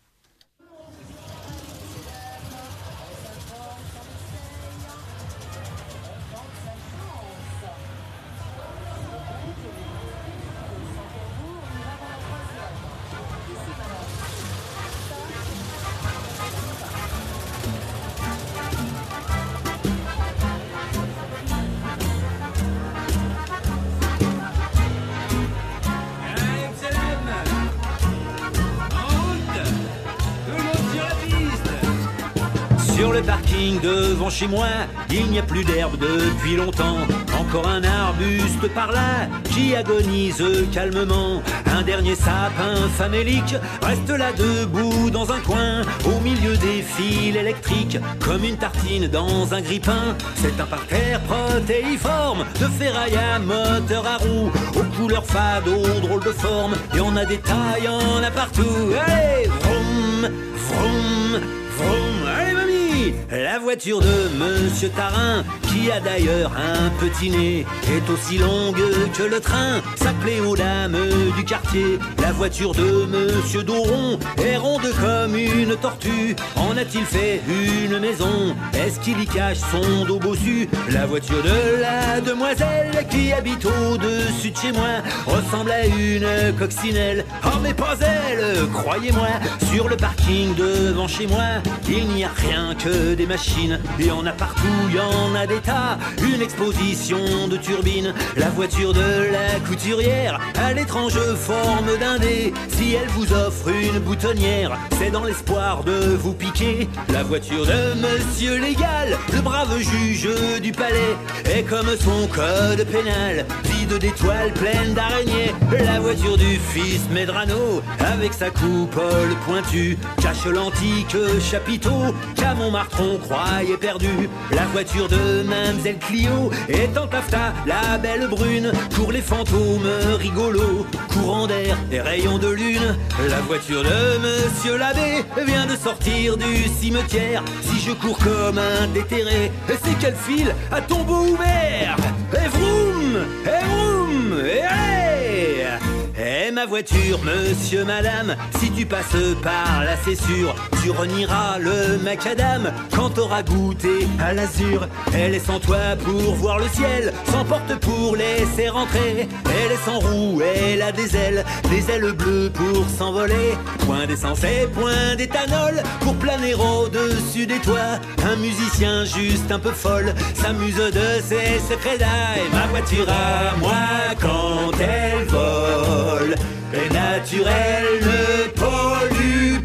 Sur le parking devant chez moi, il n'y a plus d'herbe depuis longtemps. Encore un arbuste par là qui agonise calmement. Un dernier sapin famélique reste là debout dans un coin, au milieu des fils électriques, comme une tartine dans un grille-pain. C'est un parterre protéiforme de ferraille à moteur à roue, aux couleurs fades, aux drôles de forme. Et on a des tailles, y en a partout. Allez, vroom, vroom, vroom. Allez, mamie! La voiture de Monsieur Tarin, qui a d'ailleurs un petit nez, est aussi longue que le train. Ça plaît aux dames du quartier. La voiture de Monsieur Doron est ronde comme une tortue. En a-t-il fait une maison? Est-ce qu'il y cache son dos bossu? La voiture de la demoiselle qui habite au-dessus de chez moi ressemble à une coccinelle. Oh mais pas elle, croyez-moi. Sur le parking devant chez moi, il n'y a rien que des machines. Il y en a partout, il y en a des tas. Une exposition de turbines. La voiture de la couturière à l'étrange forme d'un dé. Si elle vous offre une boutonnière, c'est dans l'espoir de vous piquer. La voiture de Monsieur Légal, le brave juge du palais, est comme son code pénal, vide d'étoiles pleines d'araignées. La voiture du fils Medrano, avec sa coupole pointue, cache l'antique chapiteau qu'à Montmartre on croyait perdu. La voiture de Mamselle Clio est en taffetas, la belle brune, pour les fantômes rigolos, courant d'air et rayons de lune. La voiture de Monsieur l'abbé vient de sortir du cimetière. Si je cours comme un déterré, c'est qu'elle file à tombeau ouvert. Et vroom, et vroom, et allez! Et ma voiture, monsieur, madame, si tu passes par là, c'est sûr, tu renieras le macadam quand t'auras goûté à l'azur. Elle est sans toit pour voir le ciel, sans porte pour laisser rentrer. Elle est sans roue, elle a des ailes, des ailes bleues pour s'envoler. Point d'essence et point d'éthanol pour planer au-dessus des toits. Un musicien juste un peu folle s'amuse de ses secrets d'âme. Et ma voiture à moi quand elle vole est naturelle, ne pollue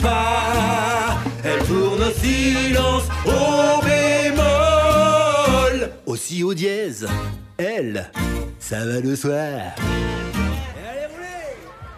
pas. Elle tourne au silence, au bémol, aussi au dièse. Elle, ça va le soir. Allez, roulez!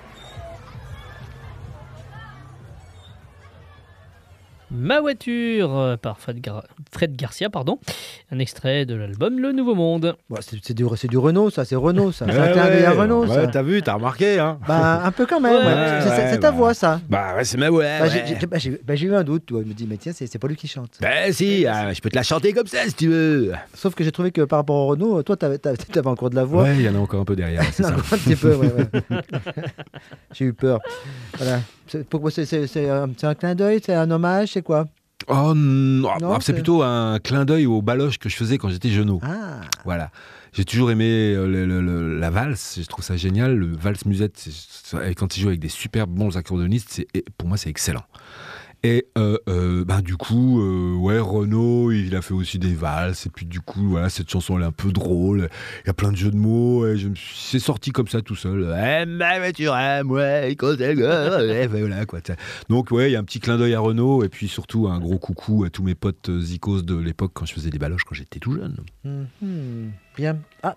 Ma voiture euh, par Fred, Gar- Fred Garcia, pardon. Un extrait de l'album Le Nouveau Monde. Bon, c'est, c'est, du, c'est du Renault, ça, c'est Renault, ça. C'est Ouais, un clin d'œil à ouais, Renault, ouais, ça. t'as vu, t'as remarqué, hein. Bah, un peu quand même. Ouais, ouais. ouais, c'est, c'est- ouais, c'est ta bah. voix, ça. Bah ouais, c'est ma ouais. Bah, ouais. j'ai, j'ai- bah, j'ai, bah, j'ai eu un doute, toi. Je me dis, mais tiens, c'est, c'est pas lui qui chante. Ben si, ah, je peux te la chanter comme ça si tu veux. Sauf que j'ai trouvé que par rapport au Renault, toi, t'avais, t'avais, t'avais encore de la voix. Ouais, il y en a encore un peu derrière, c'est Non, ça. un petit peu, ouais, ouais. J'ai eu peur. Voilà. C'est, pourquoi c'est, c'est, c'est, un, c'est un clin d'œil, c'est un hommage, c'est quoi? Oh non, Non, ah, c'est c'est- plutôt un clin d'œil aux baloches que je faisais quand j'étais genou. Ah, Voilà. J'ai toujours aimé euh, le- le- le- la valse, je trouve ça génial. Le valse musette, c'est- c'est- quand il joue avec des super bons accordéonistes, c'est, pour moi c'est excellent. Et euh, euh, ben, du coup, euh, ouais, Renaud, il a fait aussi des valses. Et puis du coup, voilà, cette chanson, elle est un peu drôle. Il y a plein de jeux de mots. Et je me suis... C'est sorti comme ça tout seul. Eh, mais tu aimes, ouais, quand elle... ouais, voilà, quoi. Donc, ouais, il y a un petit clin d'œil à Renaud. Et puis surtout, un gros coucou à tous mes potes zikos de l'époque quand je faisais des baloches quand j'étais tout jeune. Mmh, bien. Ah.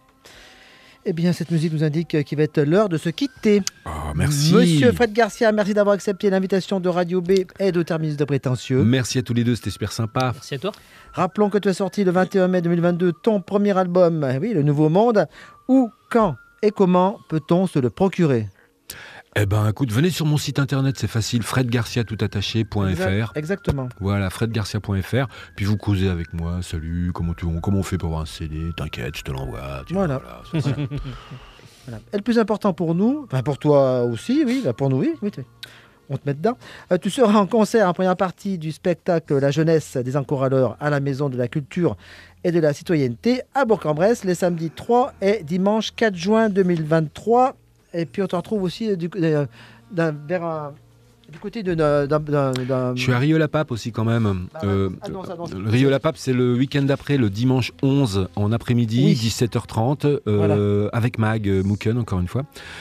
Eh bien, cette musique nous indique qu'il va être l'heure de se quitter. Oh, merci. Monsieur Fred Garcia, merci d'avoir accepté l'invitation de Radio B et de Terminus de Prétentieux. Merci à tous les deux, c'était super sympa. Merci à toi. Rappelons que tu as sorti le vingt et un mai deux mille vingt-deux ton premier album, oui, Le Nouveau Monde. Où, quand et comment peut-on se le procurer ? Eh ben, écoute, venez sur mon site internet, c'est facile, fred garcia tout attaché point f r. Exact, exactement. Voilà, fred garcia point f r. Puis vous causez avec moi. Salut, comment, tu, comment on fait pour avoir un C D ? T'inquiète, je te l'envoie. Tu Voilà. vois, voilà, c'est ça. Voilà. Et le plus important pour nous, enfin pour toi aussi, oui, bah pour nous, oui, oui, on te met dedans. Euh, tu seras en concert en première partie du spectacle La Jeunesse des Encoraleurs à la Maison de la Culture et de la Citoyenneté à Bourg-en-Bresse les samedis trois et dimanche quatre juin deux mille vingt-trois. Et puis on te retrouve aussi du, euh, d'un, vers un, du côté de... D'un, d'un, d'un... Je suis à Rieux-la-Pape aussi quand même. Bah, euh, ah non, ça, non, euh, Rieux-la-Pape, c'est le week-end d'après, le dimanche onze en après-midi, Oui. dix-sept heures trente, euh, Voilà. avec Mag euh, Mouken, encore une fois.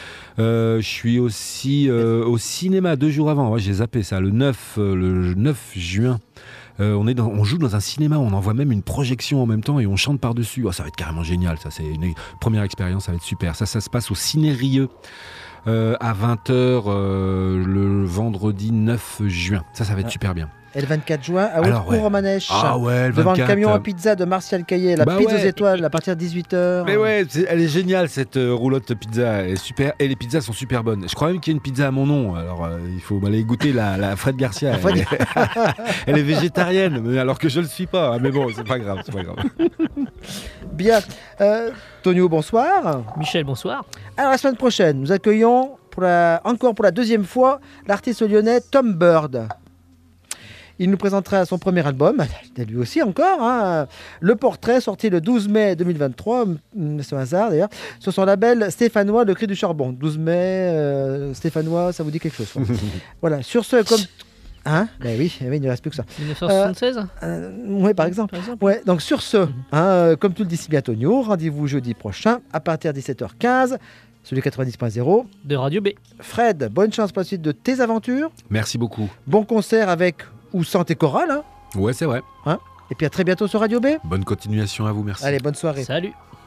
Euh, je suis aussi euh, au cinéma deux jours avant. Ouais, j'ai zappé ça, le neuf, euh, le neuf juin. Euh, on, est dans, on joue dans un cinéma, on envoie même une projection en même temps et on chante par-dessus. Oh, ça va être carrément génial, ça, c'est une première expérience, ça va être super. Ça, ça se passe au Ciné Rieux euh, à vingt heures euh, le vendredi neuf juin. Ça, ça va être Ah. super bien. Et le vingt-quatre juin à Alors, Haute-Cour ouais. Romanèche. Ah ouais, le devant vingt-quatre, le camion à euh, pizza de Martial Caillé, la Bah pizza ouais. aux étoiles à partir de dix-huit heures. Mais ouais, c'est- elle est géniale cette euh, roulotte pizza, elle est super, et les pizzas sont super bonnes. Je crois même qu'il y a une pizza à mon nom, alors euh, il faut aller goûter la, la Fred Garcia. La Fred- Elle, est... elle est végétarienne, mais alors que je le suis pas. hein, Mais bon, c'est pas grave, c'est pas grave. Bien. Euh, Tonio, bonsoir. Michel, bonsoir. Alors la semaine prochaine, nous accueillons pour la, encore pour la deuxième fois l'artiste lyonnais Tom Bird. Il nous présentera son premier album, lui aussi encore, hein, Le Portrait, sorti le douze mai deux mille vingt-trois, c'est un hasard d'ailleurs, sur son label stéphanois Le Cri du Charbon. douze mai, euh, stéphanois, ça vous dit quelque chose. Quoi. Voilà, sur ce, comme... Hein Ben oui, eh oui, il ne reste plus que ça. dix-neuf cent soixante-seize Euh, oui, par exemple. Par exemple. Ouais, donc sur ce, hein, euh, comme tu le dis si bien, Tonio, rendez-vous jeudi prochain à partir de dix-sept heures quinze, sur le quatre-vingt-dix point zéro. De Radio B. Fred, bonne chance pour la suite de tes aventures. Merci beaucoup. Bon concert avec ou sans tes chorales. Hein, Ouais, c'est vrai. hein. Et puis à très bientôt sur Radio B. Bonne continuation à vous, merci. Allez, bonne soirée. Salut.